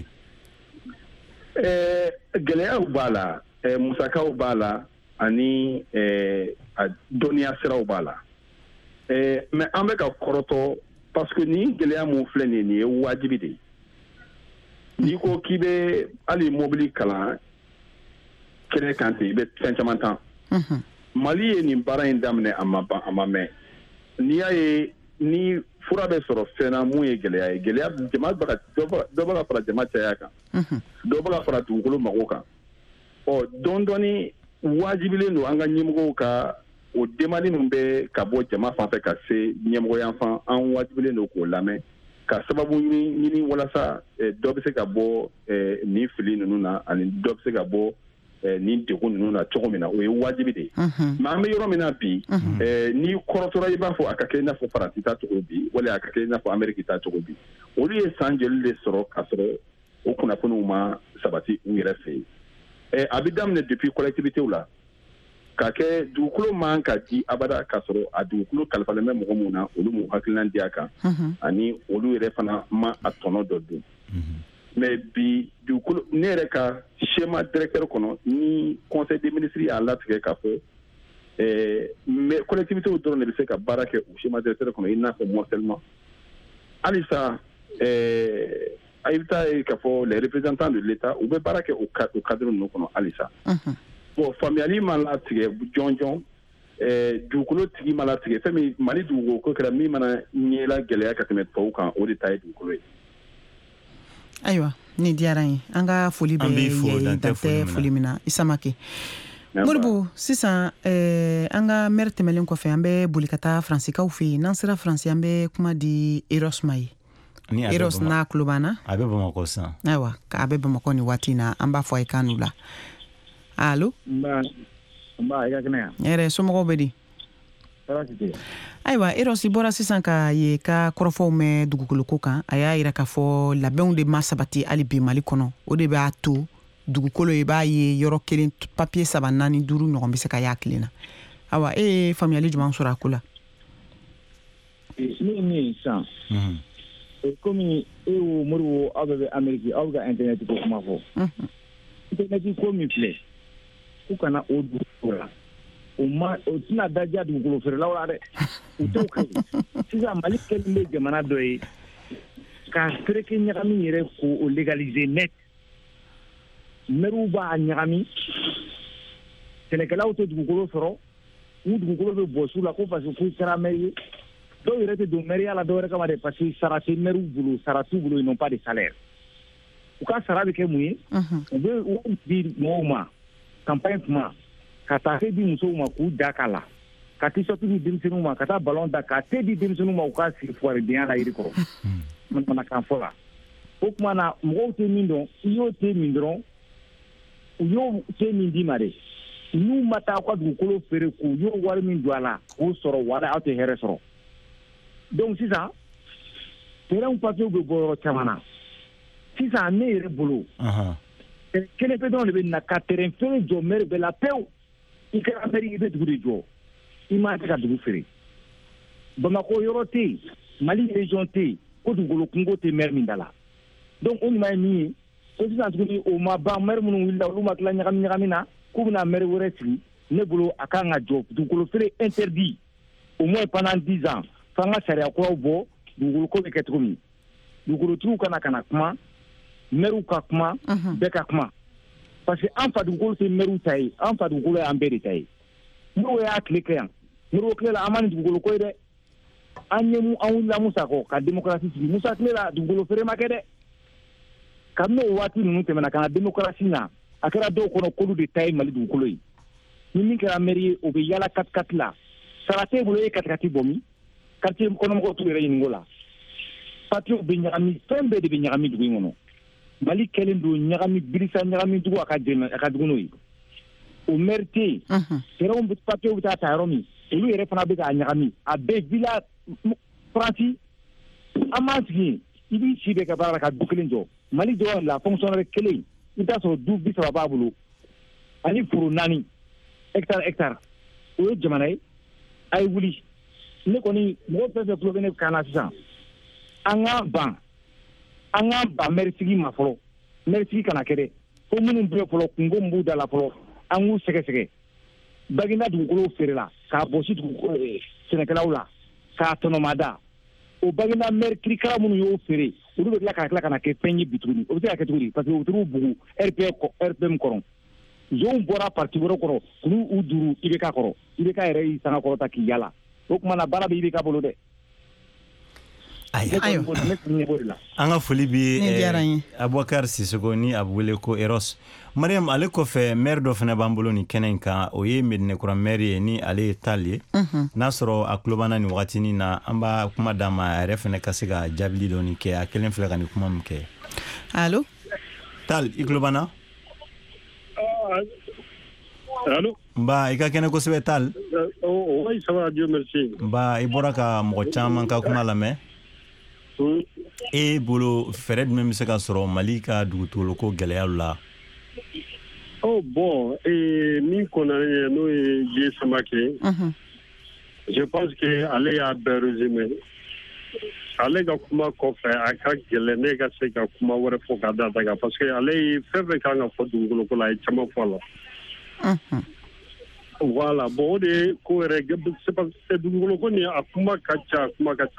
Speaker 8: gɛlɛyaw b'a la musakaw b'a la ani dɔnniya siraw b'a la mais an bɛ ka kɔrɔtɔ parce que ni gɛlɛya mun filɛ nin ye wajibi de n'i ko k'i bɛ hali mobili kalan kɛnɛ kan ten i bɛ fɛn caman tan Mali ye nin baara in daminɛ a ma mɛn n'i y'a ye ni fura bɛ sɔrɔ fɛn na mun ye gɛlɛya ye gɛlɛya jama dɔ bɛ ka fara jama caya kan dɔ bɛ ka fara dugukolo mago kan dɔɔni wajibilen don an ka ɲɛmɔgɔw ka o demande min bɛ ka bɔ jama fan fɛ ka se ɲɛmɔgɔ yan fan an wajibilen don k'o lamɛn ka sababu ɲini walasa dɔ bɛ se ka bɔ nin fili ninnu na ani dɔ bɛ se ka bɔ nin degun ninnu na cogo min na o ye wajibi de ye mais an bɛ yɔrɔ min na bi n'i kɔrɔtɔra i b'a fɔ a ka kɛ i n'a fɔ Faransi ta cogo bi wala a ka kɛ i n'a fɔ Amérique ta cogo bi olu ye san joli de sɔrɔ ka sɔrɔ o kunnafoniw ma sabati u yɛrɛ fɛ yen a bɛ daminɛ depuis collectivitéw la ka kɛ dugukolo man ka di abada ka sɔrɔ a dugukolo kalifalen bɛ mɔgɔ mun na olu m'u hakilina di a kan ani olu yɛrɛ fana ma a tɔnɔ dɔ dun mais bi dugukolo ne yɛrɛ ka schéma directeur kɔnɔ ni conseil des ministres y'a latigɛ k'a fɔ mais collectivitéw dɔrɔn de bɛ se ka baara kɛ o schéma directeur kɔnɔ i n'a fɔ morcellement halisa i bɛ taa ye k'a fɔ les représentants de l'État u bɛ baara kɛ o cadre ninnu kɔnɔ halisa bon faamuyali ma latigɛ jɔnjɔn dugukolo tigi ma latigɛ fɛn min Mali dugukolo ko kɛra min mana ɲɛla gɛlɛya ka tɛmɛ tɔw kan o de ta ye dugukolo ye
Speaker 3: ayiwa ni diyara n ye an ka foli bɛ ye dantɛ foli min na Isa Make Moribo sisan an ka maire tɛmɛlen kɔfɛ an bɛ boli ka taa Faransikaw fɛ yen n'an sera Faransi an bɛ kuma di Eros ma ye Eros n'a tulo b'an na
Speaker 5: a bɛ Bamakɔ sisan
Speaker 3: ayiwa a bɛ Bamakɔ nin waati in na an b'a fɔ a ye kan n'u la allo
Speaker 13: nba i ka kɛnɛ yan
Speaker 3: yɛrɛ somɔgɔw bɛ di ayiwa Eros bɔra sisan ka ye ka kɔrɔfɔw mɛn dugukoloko kan a y'a yira k'a fɔ labɛnw de ma sabati hali bi Mali kɔnɔ o de b'a to dugukolo i b'a ye yɔrɔ kelen papier 3 4 5 ɲɔgɔn bɛ se ka y'a kelen na ayiwa e ye faamuyali jumɛn sɔrɔ a ko la
Speaker 13: ne min san komi e wo Moribo aw bɛ Amérique aw ka internet ko kuma fɔ internet ko min filɛ u kana o dugukolo la o tɛna daja dugukolo feerelaw la dɛ u t'o kɛ sisan Mali kɛlen bɛ jamana dɔ ye ka tereke ɲagami yɛrɛ k'o légaliser net mɛriw b'a ɲagami sɛnɛkɛlaw tɛ dugukolo sɔrɔ u dugukolo bɛ bɔ su la ko parce que k'u kɛra mɛri ye dɔw yɛrɛ tɛ don mɛriya la dɔw yɛrɛ kama dɛ parce que sara tɛ mɛriw bolo sara t'u bolo ils n'ont pas de salaire u ka sara bɛ kɛ mun ye u bɛ di mɔgɔw ma campagne kuma ka taa se di musow ma k'u da k'a la ka t-shirt di denmisɛnninw ma ka taa ballon da ka thé di denmisɛnninw ma u ka sigi fuwaridenya la yiri kɔrɔ manakan fɔ la o tuma na mɔgɔw tɛ min dɔn i y'o thé min dɔrɔn u y'o thé min d'i ma de n'u ma taa aw ka dugukolo feere k'u y'o wari min don a la k'o sɔrɔ wala aw tɛ hɛrɛ sɔrɔ donc sisan terrain papier bɛ bɔ yɔrɔ caman na sisan ne yɛrɛ bolo kelen pe dɔrɔn de bɛ na ka terrain feere jɔ maire bɛɛ la pewu i kɛra maire i bɛ dugu de jɔ i m'a se ka dugu feere Bamako yɔrɔ tɛ yen Mali région tɛ yen ko dugukolo kungo tɛ maire min da la donc o ɲuman ye min ye ko sisan tuguni o ma ban maire minnu wulila olu ma tila ɲagami na k'u bɛna maire wɛrɛ sigi ne bolo a kan ka jɔ dugukolo feere interdit au moins pendant 10 ans f'an ka sariya kuraw bɔ dugukolo ko bɛ kɛ cogo min dugukolotigiw kana kuma maire ka kuma bɛɛ ka kuma parce que an fa dugukolo tɛ maire ta ye an fa dugukolo y'an bɛɛ de ta ye n'o y'a tile kɛ yan n'o tile la an ma nin dugukolo ko ye dɛ an wulila Musa kɔ ka démocratie sigi Musa tile la dugukolo feere ma kɛ dɛ kabini o waati ninnu tɛmɛna ka na démocratie na a kɛra dɔw kɔnɔ k'olu de ta ye Mali dugukolo ye ni min kɛra maire ye o bɛ yala katikati la sara t'e bolo e ye katikati bɔ min quartier kɔnɔmɔgɔw t'u yɛrɛ ɲininko la papiers bɛ ɲagami fɛn bɛɛ de bɛ ɲagami dugu in kɔnɔ Mali kɛlen don ɲagami birisa ɲagami dugu a ka dugu n'o ye o maire tɛ yen terrain papiers bɛ taa yɔrɔ min olu yɛrɛ fana bɛ k'a ɲagami a bɛɛ villa Faransi an m'a sigi i b'i si bɛ ka baara la ka du kelen jɔ Mali jɔ la fonctionnaire kelen i t'a sɔrɔ du 30 b'a bolo ani foro 4 hectare o ye jamana ye a ye wuli ne kɔni mɔgɔ fɛn fɛn tulo bɛ ne kan na sisan an k'an ban mairie ma fɔlɔ mairie kana kɛ dɛ fo minnu bɛ fɔlɔ kungo min b'u da la fɔlɔ an k'u sɛgɛsɛgɛ Baginda dugukolo feerela k'a bɔsi sɛnɛkɛlaw la k'a tɔnɔmada o Baginda maire kirikara minnu y'o feere olu bɛ tila ka na kɛ fɛn ye bi tuguni o bɛ se ka kɛ cogo di parce que u t'u bugu RPM kɔrɔ zone bɔra parti wɛrɛ kɔrɔ k'u u duru IBK kɔrɔ IBK yɛrɛ y'i sanga kɔrɔta k'i yala o tuma na baara bɛ IBK bolo dɛ.
Speaker 5: An ka foli bi Abubakar Sisoko ni a bɛ wele ko Eros. Mariam ale kɔfɛ maire dɔ fana b'an bolo ni kɛnɛ in kan o ye Medinekura maire ye ni ale ye Tal ye n'a sɔrɔ a tulo b'an na nin wagatinin na an b'a kuma d'a ma a yɛrɛ fana ka se ka jaabili dɔɔni kɛ a kelen filɛ ka nin kuma min kɛ.
Speaker 3: Allo
Speaker 5: Tal i tulo b'an na?
Speaker 14: Allo
Speaker 5: Nba i ka kɛnɛ kosɛbɛ Tal.
Speaker 14: Oui, ça va, Dieu merci.
Speaker 5: Nba i bɔra ka mɔgɔ caman ka kuma lamɛn. E bolo fɛrɛ jumɛn bɛ se ka sɔrɔ Mali ka dugutogoloko gɛlɛyaw la?
Speaker 14: Oh bon, min kɔnna n'o ye Dieu Samake. Je pense que ale y'a bɛɛ résumé. Ale ka kuma kɔfɛ a ka gɛlɛn ne ka se ka kuma wɛrɛ fɔ ka da kan parce que ale ye fɛn fɛn kan ka fɔ dugukolo la a ye caman fɔ a la. Voilà, bon o de ko yɛrɛ c'est parce que dugukolo ko nin a kuma ka ca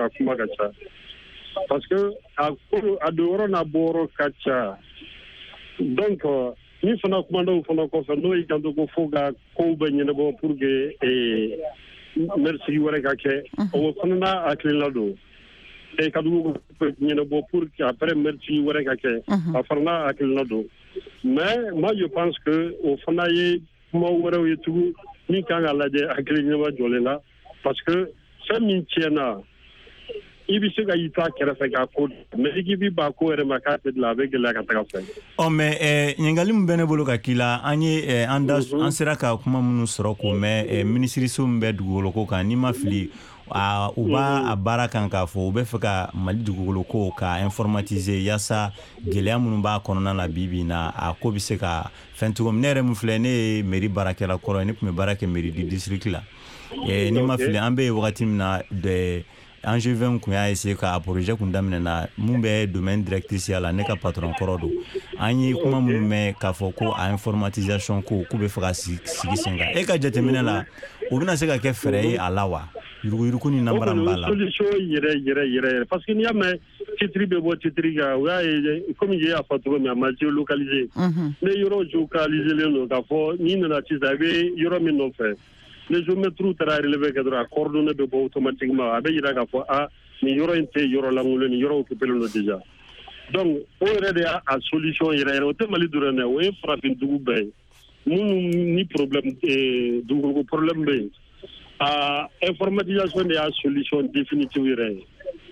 Speaker 14: parce que a don yɔrɔ n'a bɔ yɔrɔ ka ca donc ni fana kumandaw fana kɔfɛ n'o y'i kanto ko fo ka kow bɛ ɲɛnabɔ pour que maire wɛrɛ ka kɛ o fana n'a hakilina don ka dugukolo ɲɛnabɔ pour que après maire wɛrɛ ka kɛ a fana n'a hakilina don mais moi je pense que o fana ye kuma wɛrɛw ye tugun min kan ka lajɛ hakili ɲɛnama jɔlen la parce que fɛn min tiɲɛna i bɛ se ka y'i ta kɛrɛfɛ k'a ko mais i k'i b'a ko yɛrɛ ma k'a tɛ dilan a bɛ gɛlɛya ka taga fɛ. Mais
Speaker 5: ɲininkali min bɛ ne bolo ka k'i la an ye an sera ka kuma minnu sɔrɔ k'o mɛn minisiriso min bɛ dugukolo kan n'i ma fili u b'a a baara kan k'a fɔ u bɛ fɛ ka Mali dugukolo ko ka informatiser yaasa gɛlɛya minnu b'a kɔnɔna na bi na a ko bɛ se ka fɛn cogo min ne yɛrɛ min filɛ ne ye mairie baarakɛla kɔrɔ ye ne tun bɛ baara kɛ mairie du district la n'i ma fili an bɛ ye wagati min na enjeu 20 kun y'a essayer ka projet kun daminɛna mun bɛ domaine directrice la ne ka patron kɔrɔ don an ye kuma minnu mɛn k'a fɔ ko a informatisation ko k'u bɛ fɛ ka sigi sen kan e ka jateminɛ la o bɛna se ka kɛ fɛɛrɛ ye a la wa yuruguyurugu ni namara min b'a la
Speaker 14: solution yɛrɛ parce que n'i y'a mɛn titre bɛ bɔ titre kan o y'a ye comme je y'a fɔ cogo min a ma géolocaliser ne yɔrɔ géolocaliselen don k'a fɔ n'i nana sisan i bɛ yɔrɔ min nɔfɛ les géomètres taara relevé kɛ dɔrɔn a coordonnées bɛ bɔ automatiquement a bɛ yira k'a fɔ nin yɔrɔ in tɛ yɔrɔ lankolon nin yɔrɔ occupé len don déjà donc o yɛrɛ de y'a solution yɛrɛ o tɛ Mali dɔrɔn dɛ o ye farafin dugu bɛɛ ye minnu ni problème dugukolo problème bɛ yen informatisation de y'a solution définitive yɛrɛ ye.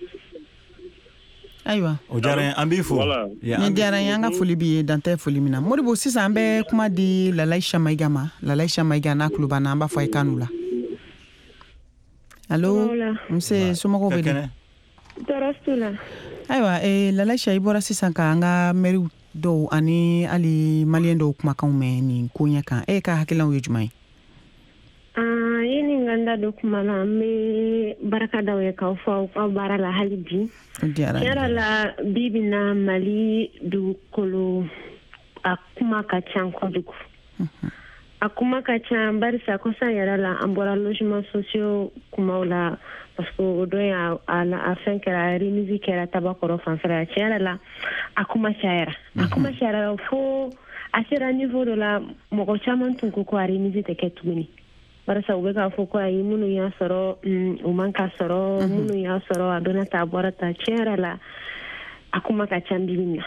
Speaker 3: Ayiwa
Speaker 5: o diyara an b'i fo
Speaker 3: ni diyara an ka foli b'i ye dantɛ foli min na Modibo sisan an bɛ kuma di Lalaisha Maiga ma Lalaisha Maiga n'a tulo b'an na an b'a fɔ a ye kanu la allo nse somɔgɔw bɛ di
Speaker 15: tɔɔrɔ t'u la
Speaker 3: ayiwa Lalaisha i bɔra sisan ka an ka maire dɔw ani hali maliyɛn dɔw kumakanw mɛn nin ko ɲɛ kan e ka hakilinaw ye jumɛn ye
Speaker 15: ye nin ka n da don kuma la an bɛ baraka d'aw ye k'aw fɔ aw baara la hali bi tiɲɛ la bi bi na Mali dugukolo a kuma ka ca kojugu a kuma ka ca barisa kɔsan yɛrɛ la an bɔra logement sociaux kumaw la parce que o don a fɛn kɛra remise kɛra tabakɔrɔ fanfɛla tiɲɛ la a kuma cayara fo a sera niveau dɔ la mɔgɔ caman tun ko a remise tɛ kɛ tuguni barisa u bɛ k'a fɔ ko ayi minnu y'a sɔrɔ u man ka sɔrɔ minnu y'a sɔrɔ a donna ta a bɔra ta tiɲɛ yɛrɛ la a kuma ka ca bi na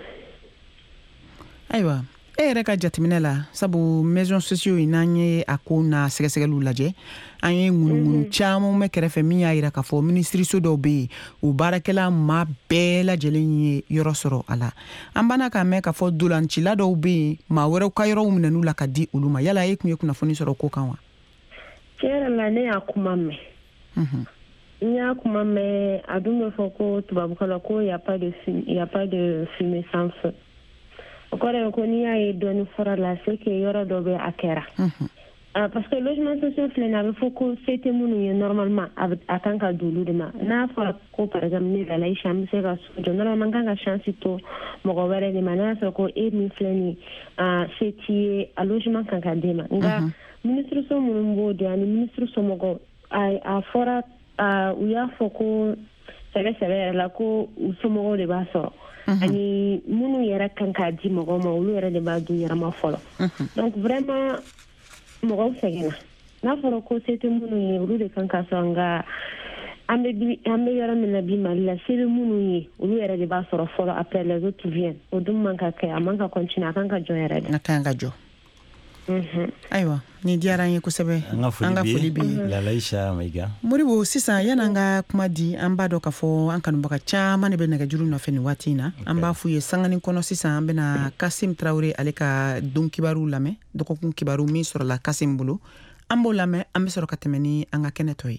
Speaker 3: ayiwa e yɛrɛ ka jateminɛ la sabu maison sociaux in n'an ye a ko n'a sɛgɛsɛgɛliw lajɛ an ye ŋunuŋunu caman bɛ kɛrɛfɛ min y'a yira k'a fɔ minisiriso dɔw bɛ yen u baarakɛla maa bɛɛ lajɛlen ye yɔrɔ sɔrɔ a la an banna k'a mɛn k'a fɔ dolancila dɔw bɛ yen maa wɛrɛw ka yɔrɔw minɛn'u la ka di olu ma yala e tun ye kunnafoni sɔrɔ ko kan wa
Speaker 15: Tiɲɛ la ne y'a kuma mɛn. N y'a kuma mɛn a dun bɛ fɔ ko tubabukan na ko y a pas de fumée sans feu. O kɔrɔ ye ko n'i y'a ye dɔɔni fɔra la c'est que yɔrɔ dɔ bɛ a kɛra. Parce que logement social filɛ nin a bɛ fɔ ko se tɛ minnu ye normalement a kan ka don olu de ma. N'a fɔra ko par exemple ne Lala Aisha an bɛ se ka so jɔ normalement n kan ka chance to mɔgɔ wɛrɛ de ma n'a y'a sɔrɔ ko e min filɛ nin ye se t'i ye a logement kan ka d'e ma. Nka ministre so minnu b'o dɔn ani ministre somɔgɔw a fɔra u y'a fɔ ko sɛbɛ yɛrɛ la ko u somɔgɔw de b'a sɔrɔ. Ani minnu yɛrɛ kan k'a di mɔgɔw ma olu yɛrɛ de b'a dun yɛrɛ ma fɔlɔ. Donc vraiment mɔgɔw sɛgɛnna n'a fɔra ko se tɛ minnu ye olu de kan ka sɔrɔ nka an bɛ yɔrɔ min na bi Mali la se bɛ minnu ye olu yɛrɛ de b'a sɔrɔ fɔlɔ après les autres viennent o dun man ka kɛ a man ka continuer a kan ka jɔ yɛrɛ de.
Speaker 3: A kan ka jɔ. Ayiwa ni diyara an ye kosɛbɛ an ka foli bɛ
Speaker 5: Lala Aisha Mayiga.
Speaker 3: Moribo sisan yan'an ka kuma di an b'a dɔn k'a fɔ an kanubaga caman de bɛ nɛgɛjuru nɔfɛ nin waati in na an b'a f'u ye sanganin kɔnɔ sisan an bɛna Kasim Traoré ale ka don kibaru lamɛn dɔgɔkun kibaru min sɔrɔla Kasim bolo an b'o lamɛn an bɛ sɔrɔ ka tɛmɛ ni an ka kɛnɛ tɔ ye.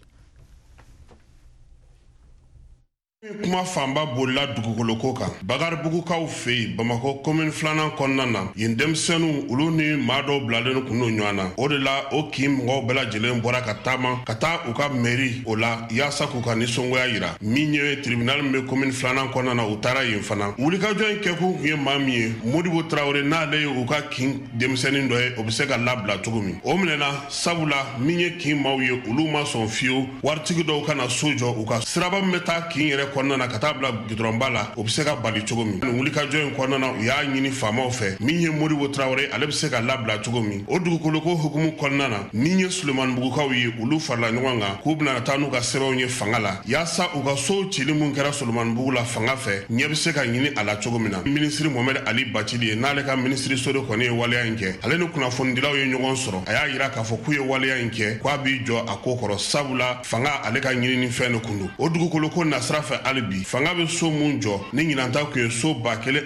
Speaker 16: Kuma fanba bolila dugukoloko kan Bakaribugukaw fɛ yen Bamakɔ commune filanan kɔnɔna na yen denmisɛnninw olu ni maa dɔw bilalen kun n'o ɲɔgɔn na o de la o kin mɔgɔw bɛɛ lajɛlen bɔra ka taama ka taa u ka mairie o la yaasa k'u ka nisɔngoya yira min ye tribunal min bɛ commune filanan kɔnɔna na u taara yen fana wulikajɔ in kɛkun kun ye maa min ye Modibo Traoré n'ale ye u ka kin denmisɛnnin dɔ ye o bɛ se ka labila cogo min o minɛna sabula min ye kin maaw ye olu ma sɔn fiyewu waritigi dɔw kana so jɔ u ka siraba min bɛ taa kin yɛrɛ kɔnɔna na ka taa bila gidɔrɔnba la o bɛ se ka bali cogo min nin wulikajɔ in kɔnɔna na u y'a ɲini faamaw fɛ min ye Modibo Traoré ale bɛ se ka labila cogo min o dugukoloko hukumu kɔnɔna na min ye Sulemanibugukaw ye olu farala ɲɔgɔn kan k'u bɛna taa n'u ka sɛbɛnw ye fanga la yaasa u ka so cili mun kɛra Sulemanibugu la fanga fɛ ɲɛ bɛ se ka ɲini a la cogo min na minisiri Mohamed Ali Bacili ye n'ale ka minisiri so de kɔni ye waleya in kɛ ale ni kunnafonidilaw ye ɲɔgɔn sɔrɔ a y'a yira k'a fɔ k'u ye waleya in kɛ k'a b'i jɔ a ko kɔrɔ sabula fanga ale ka ɲinini fɛn de kun don o dugukoloko nasira fɛ hali bi fanga bɛ so mun jɔ ni ɲinanta kun ye so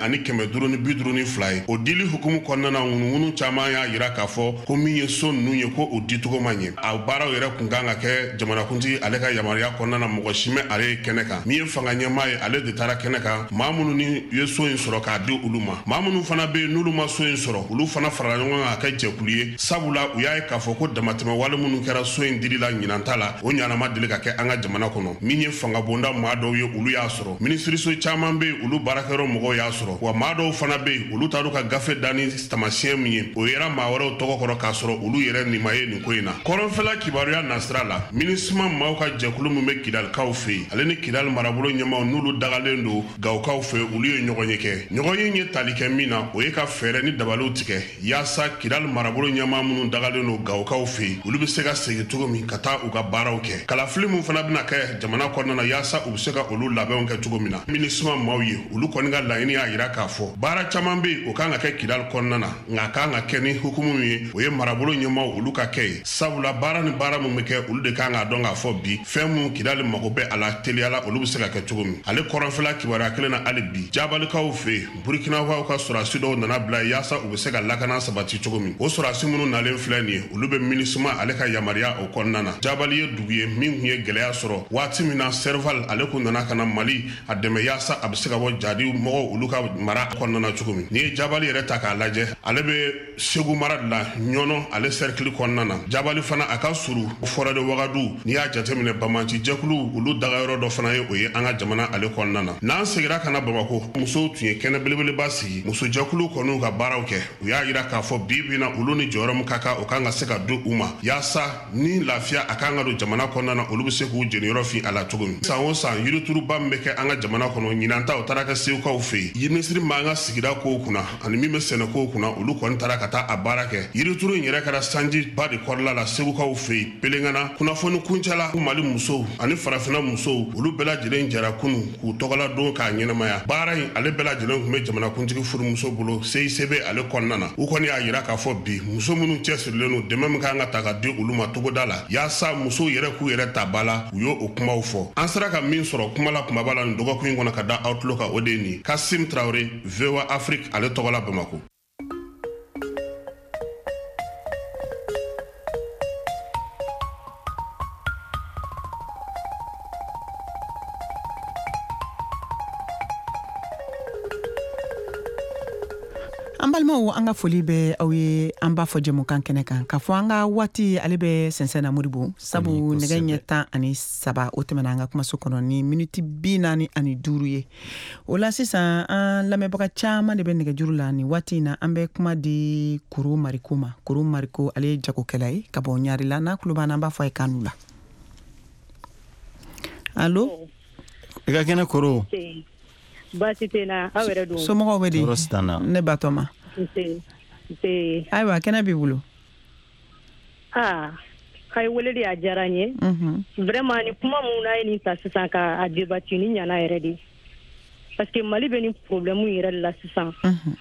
Speaker 16: 1552 ye o dili hukumu kɔnɔna na ŋunuŋunu caman y'a yira k'a fɔ ko min ye so ninnu ye ko o dicogo ma ɲɛ a baaraw yɛrɛ kun kan ka kɛ jamanakuntigi ale ka yamaruya kɔnɔna na mɔgɔ si mɛ ale ye kɛnɛ kan min ye fanga ɲɛmaa ye ale de taara kɛnɛ kan maa minnu ni ye so in sɔrɔ k'a di olu ma maa minnu fana bɛ yen n'olu ma so in sɔrɔ olu fana farala ɲɔgɔn kan ka kɛ jɛkulu ye sabula u y'a ye k'a fɔ ko damatɛmɛ wale minnu kɛra so in dili la ɲinanta la o ɲanama deli ka kɛ an ka jamana kɔnɔ min ye fanga bonda maa dɔw ye olu y'a sɔrɔ minisiriso caman bɛ yen olu baarakɛyɔrɔ mɔgɔw y'a sɔrɔ wa maa dɔw fana bɛ yen olu taar'u ka gafe da ni tamasiyɛn min ye o yera maa wɛrɛw tɔgɔ kɔrɔ k'a sɔrɔ olu yɛrɛ nin ma ye nin ko in na kɔrɔnfɛla kibaruya nasira la minisima maaw ka jɛkulu min bɛ Kidalikaw fɛ yen ale ni Kidali marabolo ɲɛmaw n'olu dagalen don Gawukaw fɛ olu ye ɲɔgɔn ye kɛ ɲɔgɔn ye ye tali kɛ min na o ye ka fɛɛrɛ ni dabaliw tigɛ yaasa Kidali marabolo ɲɛmaa minnu dagalen don Gawukaw fɛ yen olu bɛ se ka segin cogo min ka taa u ka baaraw kɛ kalafili min fana bɛna kɛ jamana kɔnɔna na yaasa u bɛ se ka olu labɛnw kɛ cogo min na minisima maaw ye olu kɔni ka laɲini y'a yira k'a fɔ baara caman bɛ yen o kan ka kɛ Kidali kɔnɔna na nka a kan ka kɛ ni hukumu min ye o ye marabolo ɲɛmaw olu ka kɛ ye sabula baara ni baara min bɛ kɛ olu de kan k'a dɔn k'a fɔ bi fɛn mun Kidali mago bɛ a la teliyala olu bɛ se ka kɛ cogo min ale kɔrɔnfɛla kibaruya kelen na hali bi Jabalikaw fɛ yen Burukinawaw ka sɔrɔdasi dɔw nana bila yaasa u bɛ se ka lakana sabati cogo min o sɔrɔdasi minnu nalen filɛ nin ye olu bɛ minisima ale ka yamaruya o kɔnɔna na Jabali ye dugu ye min kun ye gɛlɛya sɔrɔ waati min na Serval ale kun nana ka na Mali a dɛmɛ yaasa a bɛ se ka bɔ jadi mɔgɔw olu ka mara kɔnɔna na cogo min n'i ye Jabali yɛrɛ ta k'a lajɛ ale bɛ Segu mara de la Ɲɔnɔ ale cercle kɔnɔna na Jabali fana a ka suru Fɔrɛ de Wagadu n'i y'a jateminɛ Bamanci jɛkulu olu dagayɔrɔ dɔ fana ye o ye an ka jamana ale kɔnɔna na n'an segira ka na Bamakɔ musow tun ye kɛnɛ belebeleba sigi muso jɛkulu kɔni'u ka baaraw kɛ u y'a yira k'a fɔ bi bi na olu ni jɔyɔrɔ min ka kan o kan ka se ka don u ma yaasa ni lafiya a kan ka don jamana kɔnɔna na olu bɛ se k'u jeniyɔrɔ fin a la cogo min san o san yirituruba min bɛ kɛ an ka jamana kɔnɔ ɲinanta o taara kɛ Segukaw fɛ yen minisiri m'an ka sigida kow kunna ani min bɛ sɛnɛ kow kunna olu kɔni taara ka taa a baara kɛ yirituru in yɛrɛ kɛra sanjiba de kɔrɔla la Segukaw fɛ yen pelengana kunnafoni kuncɛla Mali musow ani farafinna musow olu bɛɛ lajɛlen jɛra kunu k'u tɔgɔla don k'a ɲɛnamaya baara in ale bɛɛ lajɛlen tun bɛ jamanakuntigi furumuso bolo CICB ale kɔnɔna na u kɔni y'a yira k'a fɔ bi muso minnu cɛsirilen don dɛmɛ min kan ka ta ka di olu ma togoda la yaasa musow yɛrɛ k'u yɛrɛ ta ba la u y'o kumaw fɔ an sera ka min sɔrɔ kuma la kumaba la nin dɔgɔkun in kɔnɔ ka da Outlook kan o de ye nin Kasim Traoré VOA Afrique ale tɔgɔ la Bamakɔ.
Speaker 3: An balimaw an ka foli bɛ aw ye an b'a fɔ jɛmukan kɛnɛ kan k'a fɔ an ka waati ale bɛ sɛnsɛn na Modibo sabu nɛgɛ ɲɛ 13 o tɛmɛna an ka kumaso kɔnɔ ni miniti 45 ye o la sisan an lamɛnbaga caman de bɛ nɛgɛjuru la ni waati in na an bɛ kuma di Koro Mariko ma Koro Mariko ale ye jagokɛla ye ka bɔ Ɲari la n'a kulo b'an na an b'a fɔ a ye kanu la allo
Speaker 5: i ka kɛnɛ Koro
Speaker 17: Basi tena aw yɛrɛ don
Speaker 3: somɔgɔw bɛ di ne batoma ayiwa kɛnɛ b'i bolo
Speaker 17: kay wele de a diyara n ye vraiment ni kuma mun na ye nin ta sisan ka a debati ni ɲana yɛrɛ de parce que Mali bɛ ni problème yɛrɛ la sisan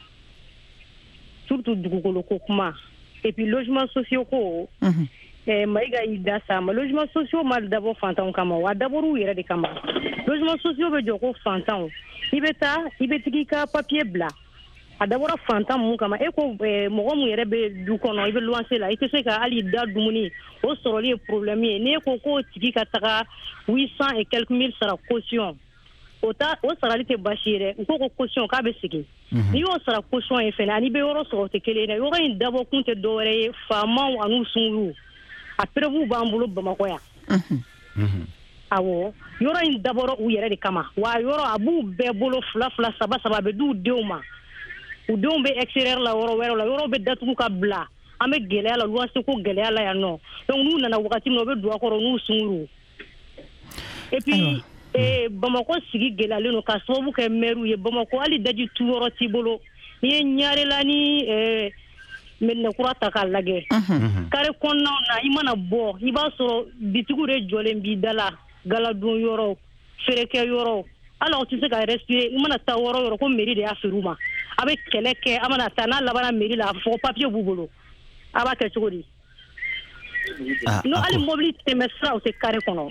Speaker 17: surtout dugukolo ko kuma et puis logement sociaux ko Maïga i da sa ma logement sociaux mal d'abord fantanw kama wa d'abord u yɛrɛ de kama logement sociaux bɛ jɔ ko fantanw i bɛ tigi ka papier bila a d'abord fantan mun kama e ko mɔgɔ mun yɛrɛ bɛ du kɔnɔ i bɛ luwanse la i tɛ se ka hali da dumuni o sɔrɔli ye problème ye ne ko ko tigi ka taga 800 et quelques mille sara caution o sarali tɛ basi ye dɛ u ko caution k'a bɛ segin n'i y'o sara caution ye fɛnɛ ani bɛ yɔrɔ sɔrɔ o tɛ kelen ye dɛ yɔrɔ in dabɔ kun tɛ dɔwɛrɛ ye faamaw an'u sunguruw a preuve b'an bolo Bamakɔ yan awɔ yɔrɔ in dabɔra u yɛrɛ de kama wa yɔrɔ a b'u bɛɛ bolo 2 3 7 bɛ d'u denw ma u denw bɛ extérieur la yɔrɔ wɛrɛ la yɔrɔ bɛ datugu ka bila an bɛ gɛlɛya la luwanse ko gɛlɛya la yan nɔ donc n'u nana wagati min na u bɛ don a kɔrɔ n'u sunguruw et puis Bamakɔ sigi gɛlɛyalen don ka sababu kɛ maire ye Bamakɔ hali daji tu yɔrɔ t'i bolo n'i ye Ɲare la ni Mɛdinɛkura ta k'a lajɛ carré kɔnɔnaw na i mana bɔ i b'a sɔrɔ bitigiw de jɔlen b'i da la galadon yɔrɔ ferekɛ yɔrɔ hali aw tɛ se ka respirer i mana taa yɔrɔ ko mairie de y'a feere u ma a bɛ kɛlɛ kɛ a mana taa n'a labanna mairie la a fɔ papier b'u bolo a b'a kɛ cogo di n'o hali mobili tɛmɛ sira o tɛ carré kɔnɔ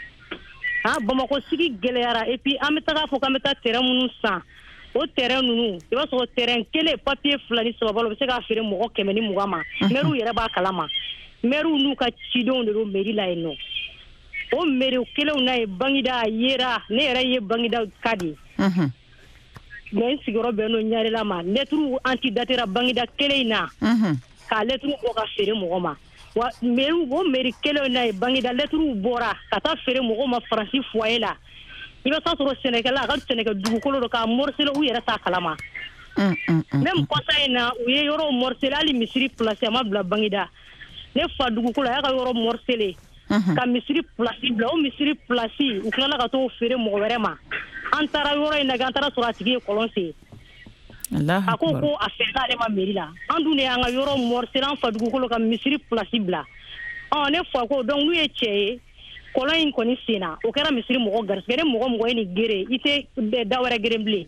Speaker 17: Bamakɔ sigi gɛlɛyara et puis an bɛ taga fɔ k'an bɛ taa terrain minnu san o terrain ninnu i b'a sɔrɔ terrain kelen papier 2 ni 3 balo bɛ se k'a feere mɔgɔ 100 ni 20 ma maire yɛrɛ b'a kalama maire n'u ka cidenw de don mairie la yen nɔ o maire kelenw na ye Bangida a yera ne yɛrɛ ye Bangida ka di mais n sigiyɔrɔ bɛn n'o Ɲare la ma lettre antidatera Bangida kelen in na k'a lettre bɔ ka feere mɔgɔ ma wa o maire kelenw na ye Bangida lettre bɔra ka taa feere mɔgɔ ma Faransi foyer la i bɛ taa sɔrɔ Sɛnɛkɛla a ka Sɛnɛkɛ dugukolo dɔ k'a morcelé u yɛrɛ t'a kalama même kɔsa in na u ye yɔrɔ morcelé hali misiri place a ma bila Bangida ne fa dugukolo a y'a ka yɔrɔ morcelé ka misiri place bila o misiri place u tilala ka t'o feere mɔgɔ wɛrɛ ma an taara yɔrɔ in lajɛ an taara sɔrɔ a tigi ye kɔlɔn sen a ko a fɛɛrɛ ale ma mairie la an dun de y'an ka yɔrɔ morcelé an fa dugukolo ka misiri place bila ne fa ko donc n'u ye cɛ ye kɔlɔn in kɔni senna o kɛra misiri mɔgɔ garisɛgɛ ni mɔgɔ ye nin gere i tɛ da wɛrɛ geren bilen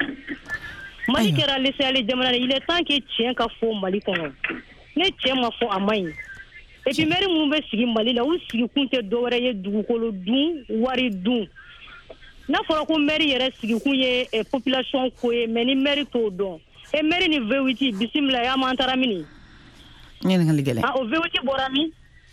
Speaker 17: Mali kɛra laissez-aller jamana il est temps que tiɲɛ ka fɔ Mali kɔnɔ ne tiɲɛ ma fɔ a man ɲi et puis maire mun bɛ sigi Mali la u sigi kun tɛ dɔwɛrɛ ye dugukolo dun wari dun n'a fɔra ko maire yɛrɛ sigi kun ye population ko ye mais ni maire t'o dɔn maire ni V8 bisimila ya man taara mini
Speaker 3: ɲininkali gɛlɛn
Speaker 17: o V8 bɔra min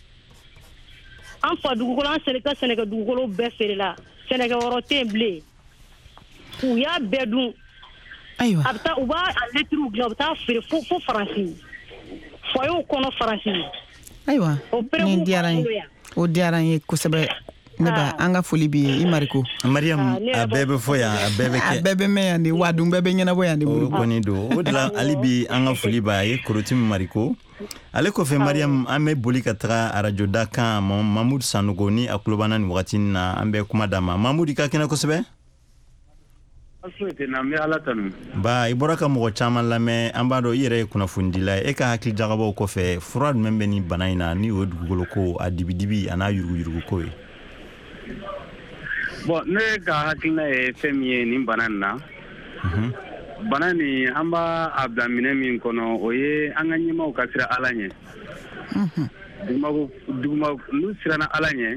Speaker 17: an fa dugukolo an Sɛnɛkɛ dugukolo bɛɛ feerela Sɛnɛkɛ yɔrɔ tɛ yen bilen u y'a bɛɛ dun
Speaker 3: ayiwa
Speaker 17: a bɛ taa u b'a lettre dilan u bɛ taa feere fo Faransi foyer kɔnɔ Faransi
Speaker 3: ayiwa nin diyara n ye kosɛbɛ ne ba an ka foli b'i ye i Mariko
Speaker 5: Mariam a bɛɛ bɛ fɔ yan a bɛɛ bɛ kɛ a bɛɛ
Speaker 3: bɛ mɛn yan de wa dun bɛɛ bɛ ɲɛnabɔ yan de
Speaker 5: o kɔni don o de la hali bi an ka foli b'a ye Korotimi Mariko ale kɔfɛ Mariam an bɛ boli ka taga radio da kan Mamudu Sanogo ni a tulo b'an na nin wagati in na an bɛ kuma d'a ma Mamudu i ka kɛnɛ kosɛbɛ ba i bɔra ka mɔgɔ caman lamɛn an b'a dɔn i yɛrɛ ye kunnafonidila ye e ka hakili jagabaw kɔfɛ fura jumɛn bɛ nin bana in na ni o dugukolo ko a dibidibi a n'a yuruguyurugu ko ye
Speaker 8: bon ne ka hakilina ye fɛn min ye nin bana in na bana nin an b'a a bila minɛ min kɔnɔ o ye an ka ɲɛmaaw ka sira Ala ɲɛ n'u siranna Ala ɲɛ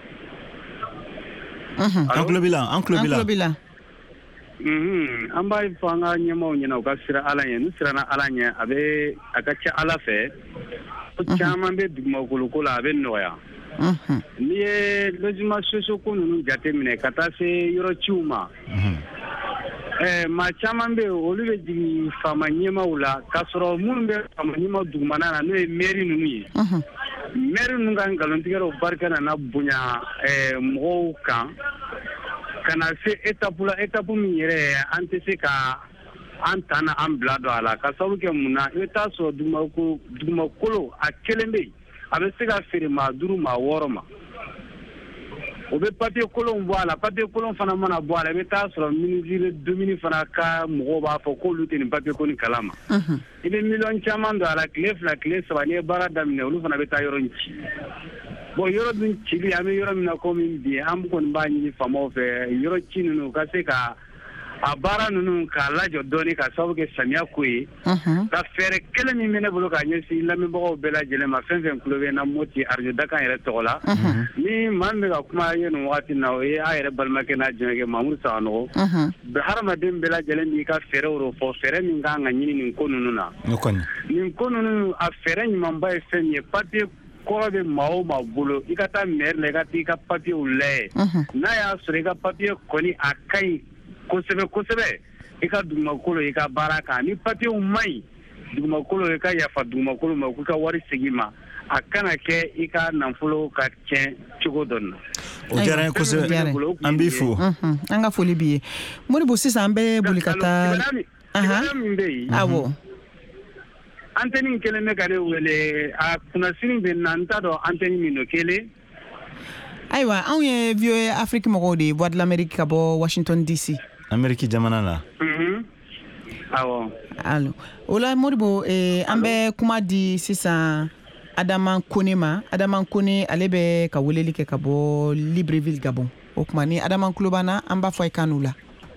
Speaker 5: an tulo b'i la
Speaker 8: an b'a fɔ an ka ɲɛmaaw ɲɛna u ka sira Ala ɲɛ n'u siranna Ala ɲɛ a ka ca Ala fɛ ko caman bɛ dugumakolo ko la a bɛ nɔgɔya n'i ye logement sociaux ko ninnu jate minɛ ka taa se yɔrɔ ciw ma
Speaker 18: ma caman bɛ olu bɛ jigin faama ɲɛmaaw la k'a sɔrɔ minnu bɛ faama ɲɛmaaw dugumana na n'o ye mairie ninnu ye mairie ninnu ka nkalontigɛlaw barika nana bonya mɔgɔw kan ka na se étape la étape min yɛrɛ an tɛ se ka an ta na an bila don a la ka sababu kɛ mun na i bɛ taa sɔrɔ dugumakolo a kelen bɛ yen a bɛ se ka feere maa 5 maa 6 ma o bɛ papier kolon bɔ a la papier kolon fana mana bɔ a la i bɛ taa sɔrɔ ministre dumuni fana ka mɔgɔw b'a fɔ k'olu tɛ nin papier ko nin kalama i bɛ miliyɔn caman don a la tile 2 tile 3 n'i ye baara daminɛ olu fana bɛ taa yɔrɔ in ci bon yɔrɔ dun cili an bɛ yɔrɔ min na komi bi an kɔni b'a ɲini faamaw fɛ yɔrɔ ci ninnu ka se ka a baara ninnu k'a lajɔ dɔɔni ka sababu kɛ samiya ko ye ka fɛɛrɛ kelen min bɛ ne bolo k'a ɲɛsin lamɛnbagaw bɛɛ lajɛlen ma fɛn fɛn tulo bɛ na Moti Radio Dakan yɛrɛ tɔgɔ la ni maa min bɛ ka kuma ye nin wagati na o ye a yɛrɛ balimakɛ n'a jɛnɛkɛ Mamudu Sanogo hadamaden bɛɛ lajɛlen b'i ka fɛɛrɛw fɔ fɛɛrɛ min kan ka ɲini nin ko ninnu na nin ko ninnu a fɛɛrɛ ɲumanba ye fɛn min ye papier kɔrɔ bɛ maa o maa bolo i ka taa maire la i ka taa i ka papiyew lajɛ n'a y'a sɔrɔ i ka papiye kɔni a ka ɲi kosɛbɛ i ka dugumakolo i ka baara kan ni papiyew man ɲi dugumakolo i ka yafa dugumakolo ma k'u ka wari segin ma a kana kɛ i ka nafolo ka tiɲɛ cogo dɔ na.
Speaker 5: O diyara n ye kosɛbɛ an b'i fo.
Speaker 3: An ka foli b'i ye Modibo sisan an bɛ boli ka taa
Speaker 18: kibaruya min bɛ yen
Speaker 3: awɔ
Speaker 18: antenne kelen bɛ ka ne wele a kunnasini bɛ na n t'a dɔn antenne min don kelen.
Speaker 3: Ayiwa anw ye VOA Afrique mɔgɔw de ye Voix de l'Amérique ka bɔ Washington DC.
Speaker 5: Amérique jamana la.
Speaker 18: Awɔ.
Speaker 3: Allo. O la Modibo an bɛ kuma di sisan Adama Kone ma. Adama Kone ale bɛ ka weleli kɛ ka bɔ Libreville Gabon. O kuma ni Adama kulo b'an na an b'a fɔ i kan n'u la.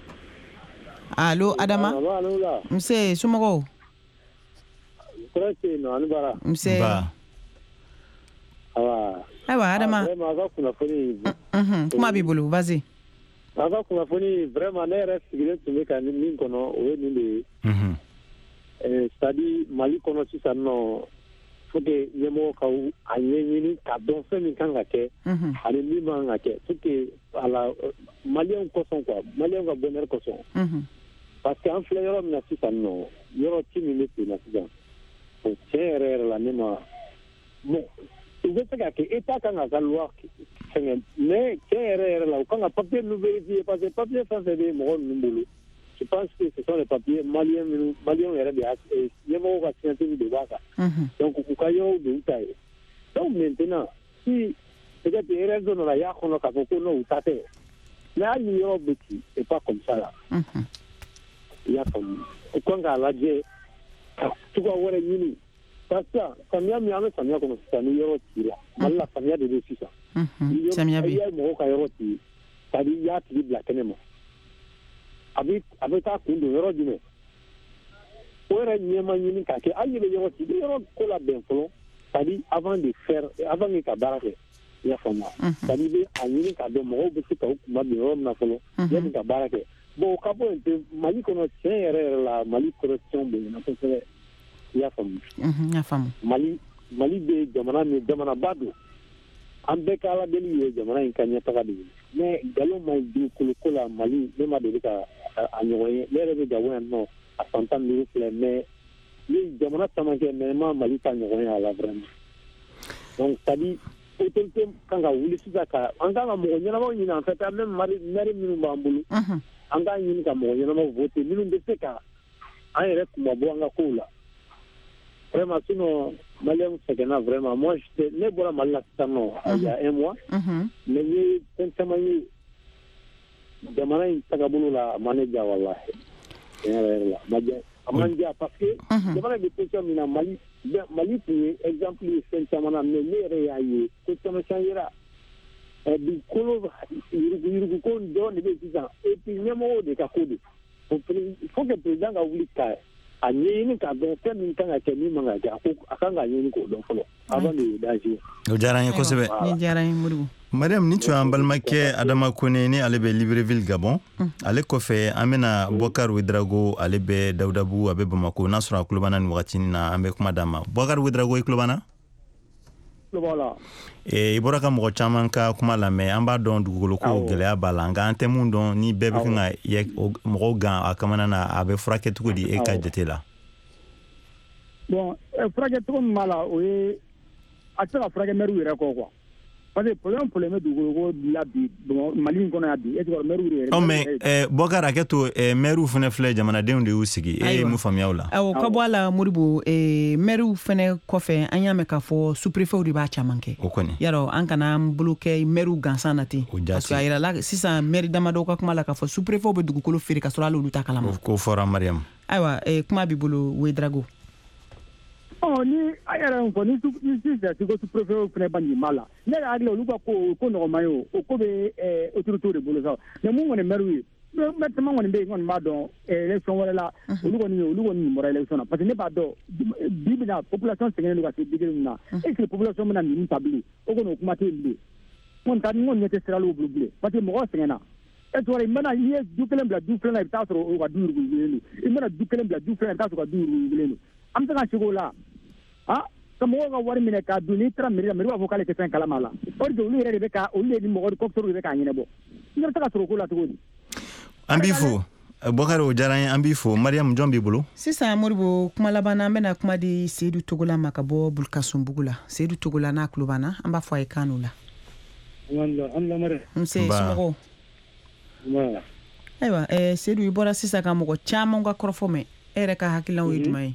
Speaker 3: Allo Adama. Nse somɔgɔw. Nse. Ayiwa Adama. Kuma b'i bolo vas-y.
Speaker 11: A ka kunnafoni vraiment ne yɛrɛ sigilen tun bɛ ka min kɔnɔ o ye nin de ye c'est à dire Mali kɔnɔ sisan nɔ faut que ɲɛmɔgɔ ka a ɲɛɲini ka dɔn fɛn min kan ka kɛ ani min man ka kɛ pour que ala maliyɛnw kɔsɔn quoi maliyɛnw ka bonheur kɔsɔn parce que an filɛ yɔrɔ min na sisan nɔ yɔrɔ ci min bɛ sen na sisan tiɲɛ yɛrɛ yɛrɛ la ne ma bon u bɛ se ka kɛ État kan ka loi fɛngɛ mais tiɲɛ yɛrɛ yɛrɛ la u kan ka papier ninnu vérifier parce que papier fɛn fɛn bɛ mɔgɔ ninnu bolo je pense que ce sont les papiers maliens yɛrɛ de y'a ɲɛmɔgɔw ka signature de b'a kan donc u ka yɔrɔw de y'u ta ye donc maintenant si peut-être raison dɔ la y'a kɔnɔ k'a fɔ ko non u ta tɛ mais hali ni yɔrɔ bɛ ci c'est pas comme ça là i y'a faamu u kan k'a lajɛ ka cogoya wɛrɛ ɲini parce que samiya min an bɛ samiya kɔnɔ sisan ni yɔrɔ ci la Mali la samiya de bɛ sisan
Speaker 3: samiya bɛ
Speaker 11: i ye mɔgɔ ka yɔrɔ ci c'est-à-dire i y'a tigi bila kɛnɛ ma a bɛ taa kun don yɔrɔ jumɛn o yɛrɛ ɲɛma ɲini k'a kɛ hali i bɛ yɔrɔ ci i bɛ yɔrɔ ko labɛn fɔlɔ c'est-à-dire avant de ka baara kɛ i y'a faamu c'est-à-dire i bɛ a ɲini k'a dɔn mɔgɔw bɛ se ka u kunba bin yɔrɔ min na fɔlɔ yanni ka baara kɛ bon o ka bɔ yen ten Mali kɔnɔ tiɲɛ yɛrɛ yɛrɛ la Mali corruption bonyana kosɛbɛ i y'a faamu Mali bɛ jamana min jamanaba don an bɛɛ ka ala deli ye jamana in ka ɲɛtaga de ye mais nkalon ma dugukolo ko la Mali ne ma deli ka a ɲɔgɔn ye ne yɛrɛ bɛ Gabon yan nɔ a san 15 filɛ mais ni jamana caman kɛ mais ma Mali ta ɲɔgɔn ye a la vraiment donc c'est à dire autorité kan ka wuli sisan ka an kan ka mɔgɔ ɲɛnamaw ɲini en fait même maire minnu b'an bolo an k'a ɲini ka mɔgɔ ɲɛnamaw voter minnu bɛ se ka an yɛrɛ kunba bɔ an ka kow la vraiment sinon Maliens sɛgɛnna vraiment moi ne bɔra Mali la sisan nɔ il y a 1 mois mais n ye fɛn caman ye jamana in tagabolo la a ma ne diya walahi tiɲɛ yɛrɛ yɛrɛ la a ma n diya parce que jamana bɛ position min na Mali tun ye exemple ye fɛn caman na mais ne yɛrɛ y'a ye ko caman changera dugukolo yuruguyurugu ko dɔrɔn de bɛ sisan et puis ɲɛmɔgɔw de ka ko don il faut que président ka wuli ka a ɲɛɲini k'a dɔn fɛn min kan ka kɛ min man ka kɛ a kan ka ɲɛɲini k'o dɔn fɔlɔ avant de d'agir.
Speaker 5: O diyara n ye kosɛbɛ.
Speaker 3: Ni diyara n ye Modibo.
Speaker 5: Mariam ni tun y'an balimakɛ Adama Kone ni ale bɛ Libreville Gabon ale kɔfɛ an bɛna Bɔkari Ouedraogo ale bɛ Dawudabu a bɛ Bamako n'a sɔrɔ a tulo b'an na nin wagati in na an bɛ kuma d'a ma Bɔkari Ouedraogo i tulo b'an na? I bɔra ka mɔgɔ caman ka kuma lamɛn an b'a dɔn dugukolo ko gɛlɛya b'a la nka an tɛ mun dɔn ni bɛɛ bɛ kan ka mɔgɔw gan a kamana na a bɛ furakɛ cogo di e ka jate la.
Speaker 13: Bon furakɛ cogo min b'a la o ye a tɛ se ka furakɛ mɛriw yɛrɛ kɔ quoi parce que problème dugukolo ko la bi Mali in kɔnɔ yan bi e tɔgɔ mɛriw yɛrɛ.
Speaker 5: mais Bokar hakɛ to mɛriw fana filɛ jamanadenw de y'u sigi e ye mun faamuya o la.
Speaker 3: Awɔ ka bɔ a la Moribo mɛriw fana kɔfɛ an y'a mɛn k'a fɔ sous-préfet de b'a caman kɛ.
Speaker 5: O kɔni.
Speaker 3: Yarɔ an kana an bolo kɛ mɛriw gansan na ten. Parce que a yira la sisan mɛri damadɔ ka kuma la k'a fɔ sous-préfet bɛ dugukolo feere ka sɔrɔ hali olu t'a kalama.
Speaker 5: Ko fɔra Mariam.
Speaker 3: Ayiwa kuma b'i bolo Ouedraogo.
Speaker 13: Ni a yɛrɛ ko ni ko sous-préfet fana ba nin ma la ne yɛrɛ hakili olu ka ko nɔgɔma ye o ko bɛ autorités de bolo sa mais mun kɔni mɛriw ye mais caman kɔni bɛ yen kɔni b'a dɔn élection wɛrɛ la olu kɔni bɔra élection na parce que ne b'a dɔn bi bina population sɛgɛnnen don ka se degré min na est-ce que population bɛna ninnu ta bilen o kɔni o kuma tɛ yen bilen n kɔni ɲɛ tɛ sira l'o bolo bilen parce que mɔgɔ sɛgɛnna e tɔgɔ i mana i ye du kelen bila du filanan i bɛ taa sɔrɔ o ka du yurugulen don i mana du kelen bila du filanan i bɛ taa sɔrɔ o ka du yurugulen don an bɛ se ka segin o la ka mɔgɔw ka wari minɛ k'a dun n'i taara mairie la mairie b'a fɔ k'ale tɛ fɛn kalama la o de olu yɛrɛ de bɛ ka olu de ni mɔgɔ kɔkisɛriw de bɛ k'a ɲɛnabɔ i bɛ se ka sɔrɔ o ko la cogo di.
Speaker 5: An b'i fo Bokar o diyara n ye an b'i fo Mariam jɔn b'i bolo.
Speaker 3: Sisan Moribo kuma laban na an bɛna kuma di Seydou Togola ma ka bɔ Bulkasumbugu la Seydou Togola n'a tulo b'an na an b'a fɔ a ye kan la. Nse somɔgɔw. Ayiwa Seydou i bɔra sisan ka mɔgɔ caman ka kɔrɔfɔ mɛn e yɛrɛ ka hakilinaw ye jumɛn ye.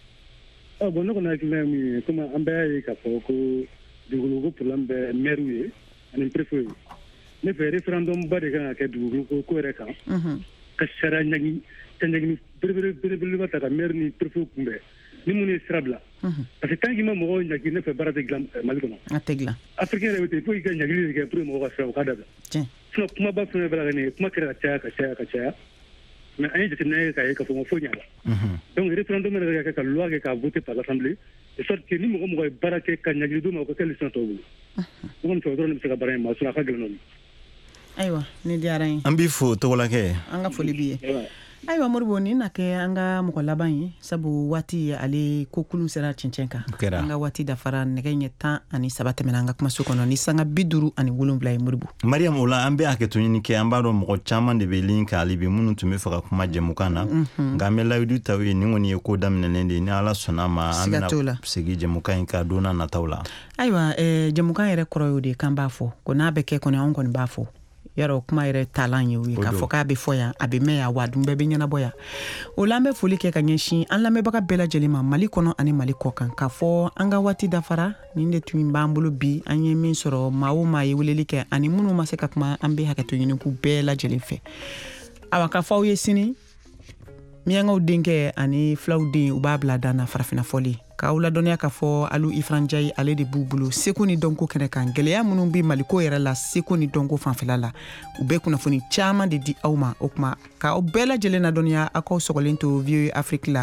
Speaker 19: Bon ne kɔni hakilina ye min ye comme an bɛɛ y'a ye k'a fɔ ko dugukolo ko problème bɛ maire ye ani préfet ye ne fɛ référendum ba de kan ka kɛ dugukolo ko yɛrɛ kan ka sariya ɲagini belebeleba ta ka maire ni préfet kunbɛn ni mun ye sira bila parce que tant que ma mɔgɔw ɲagin ne fɛ baara tɛ dilan Mali kɔnɔ
Speaker 3: a tɛ dilan
Speaker 19: africain yɛrɛ bɛ ten il faut i ka ɲagili de kɛ pour que mɔgɔw ka sira o ka dabila sinon kumaba fɛn bɛɛ bɛ la ka nin kuma kɛra ka caya mais an ye jateminɛ ye k'a ye k'a fɔ ko foyi ɲ'a la donc référendum yɛrɛ ka kɛ ka loi kɛ ka voter par l'assemblée de sorte que ni mɔgɔ ye baara kɛ ka ɲagili d'u ma o ka kɛ leçon tɔw bolo ne kɔni fɛ o dɔrɔn de bɛ se ka baara in ma sinon a ka gɛlɛn dɔɔni.
Speaker 3: Ayiwa ne diyara n ye.
Speaker 5: An b'i fo Togolakɛ.
Speaker 3: An ka foli b'i ye. Ayiwa Moribo nin na kɛ an ka mɔgɔ laban ye sabu waati ale ko kulun sera cɛncɛn kan an ka waati dafara nɛgɛ ɲɛ 13 tɛmɛna an ka kumaso kɔnɔ ni sanga 57 ye Moribo.
Speaker 5: Mariam o la an bɛ hakɛto ɲini kɛ an b'a dɔn mɔgɔ caman de bɛ ligne kan hali bi minnu tun bɛ fɛ ka kuma jɛmukan na nka an bɛ layidu ta u ye nin kɔni ye ko daminɛnen de ni Ala sɔnna ma an bɛna segin jɛmukan in ka don n'a nataw la. Ayiwa
Speaker 3: jɛmukan yɛrɛ kɔrɔ y'o de k'an b'a fɔ ko n'a bɛ kɛ kɔni anw kɔni b'a fɔ. Yaro kuma yɛrɛ talan ye o ye k'a fɔ k'a bɛ fɔ yan a bɛ mɛn yan wa dun bɛɛ bɛ ɲɛnabɔ yan o la an bɛ foli kɛ ka ɲɛsin an lamɛnbaga bɛɛ lajɛlen ma Mali kɔnɔ ani Mali kɔ kan k'a fɔ an ka waati dafara nin de tun b'an bolo bi an ye min sɔrɔ maa o maa ye weleli kɛ ani minnu ma se ka kuma an bɛ hakɛto ɲini k'u bɛɛ lajɛlen fɛ awa k'a fɔ aw ye sini miyankaw denkɛ ani filaw den u b'a bila dan na farafina fɔli k'aw ladɔnniya k'a fɔ Alu Ifran Jayi ale de b'u bolo seko ni dɔnko kɛnɛ kan gɛlɛya minnu bɛ Maliko yɛrɛ la seko ni dɔnko fanfɛla la u bɛ kunnafoni caman de di aw ma o kuma k'aw bɛɛ lajɛlen ladɔnniya aw k'aw sɔgɔlen to VOA Afrique la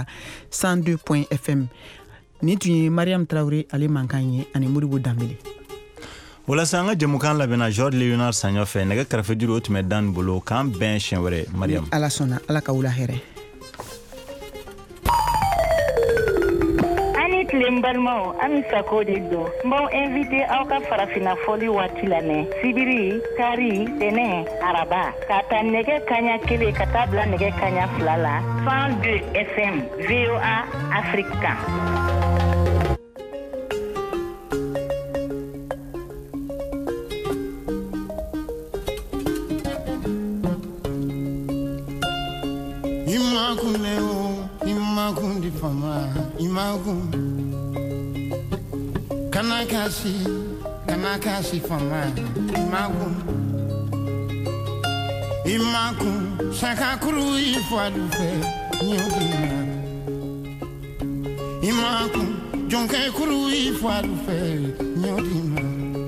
Speaker 3: 102.fm nin tun ye Mariam Traoré ale mankan ye ani Moribo Dambele.
Speaker 5: Walasa an ka jɛmukan labɛnna George Leonard Sagnɔ fɛ nɛgɛ kɛrɛfɛjuru o tun bɛ Dan bolo k'an bɛn siɲɛ wɛrɛ Mariam.
Speaker 3: Ala sɔnna Ala ka wula hɛrɛ.
Speaker 20: Tilen balimaw an sako de don n b'aw invité aw ka farafina fɔli waati lamɛn sibiri kari tɛnɛ araba ka ta nɛgɛ kaɲa 1 ka taa bila nɛgɛ kaɲa 2 la 102 FM VOA Afrique kan.
Speaker 6: Imagundi fama imagun kanakasi fama imagun sakakuru ifadu fe nyodina imagun jonke kuru ifadu fe nyodina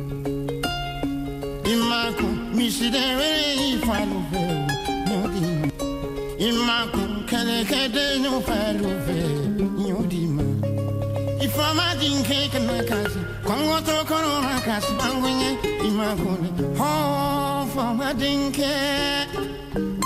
Speaker 6: imagun misidere ifadu fe nyodina imagun kede no fadu fe nyodina ifama dinke kanakasi kongo to korona kasi bangunye imagun ho fama dinke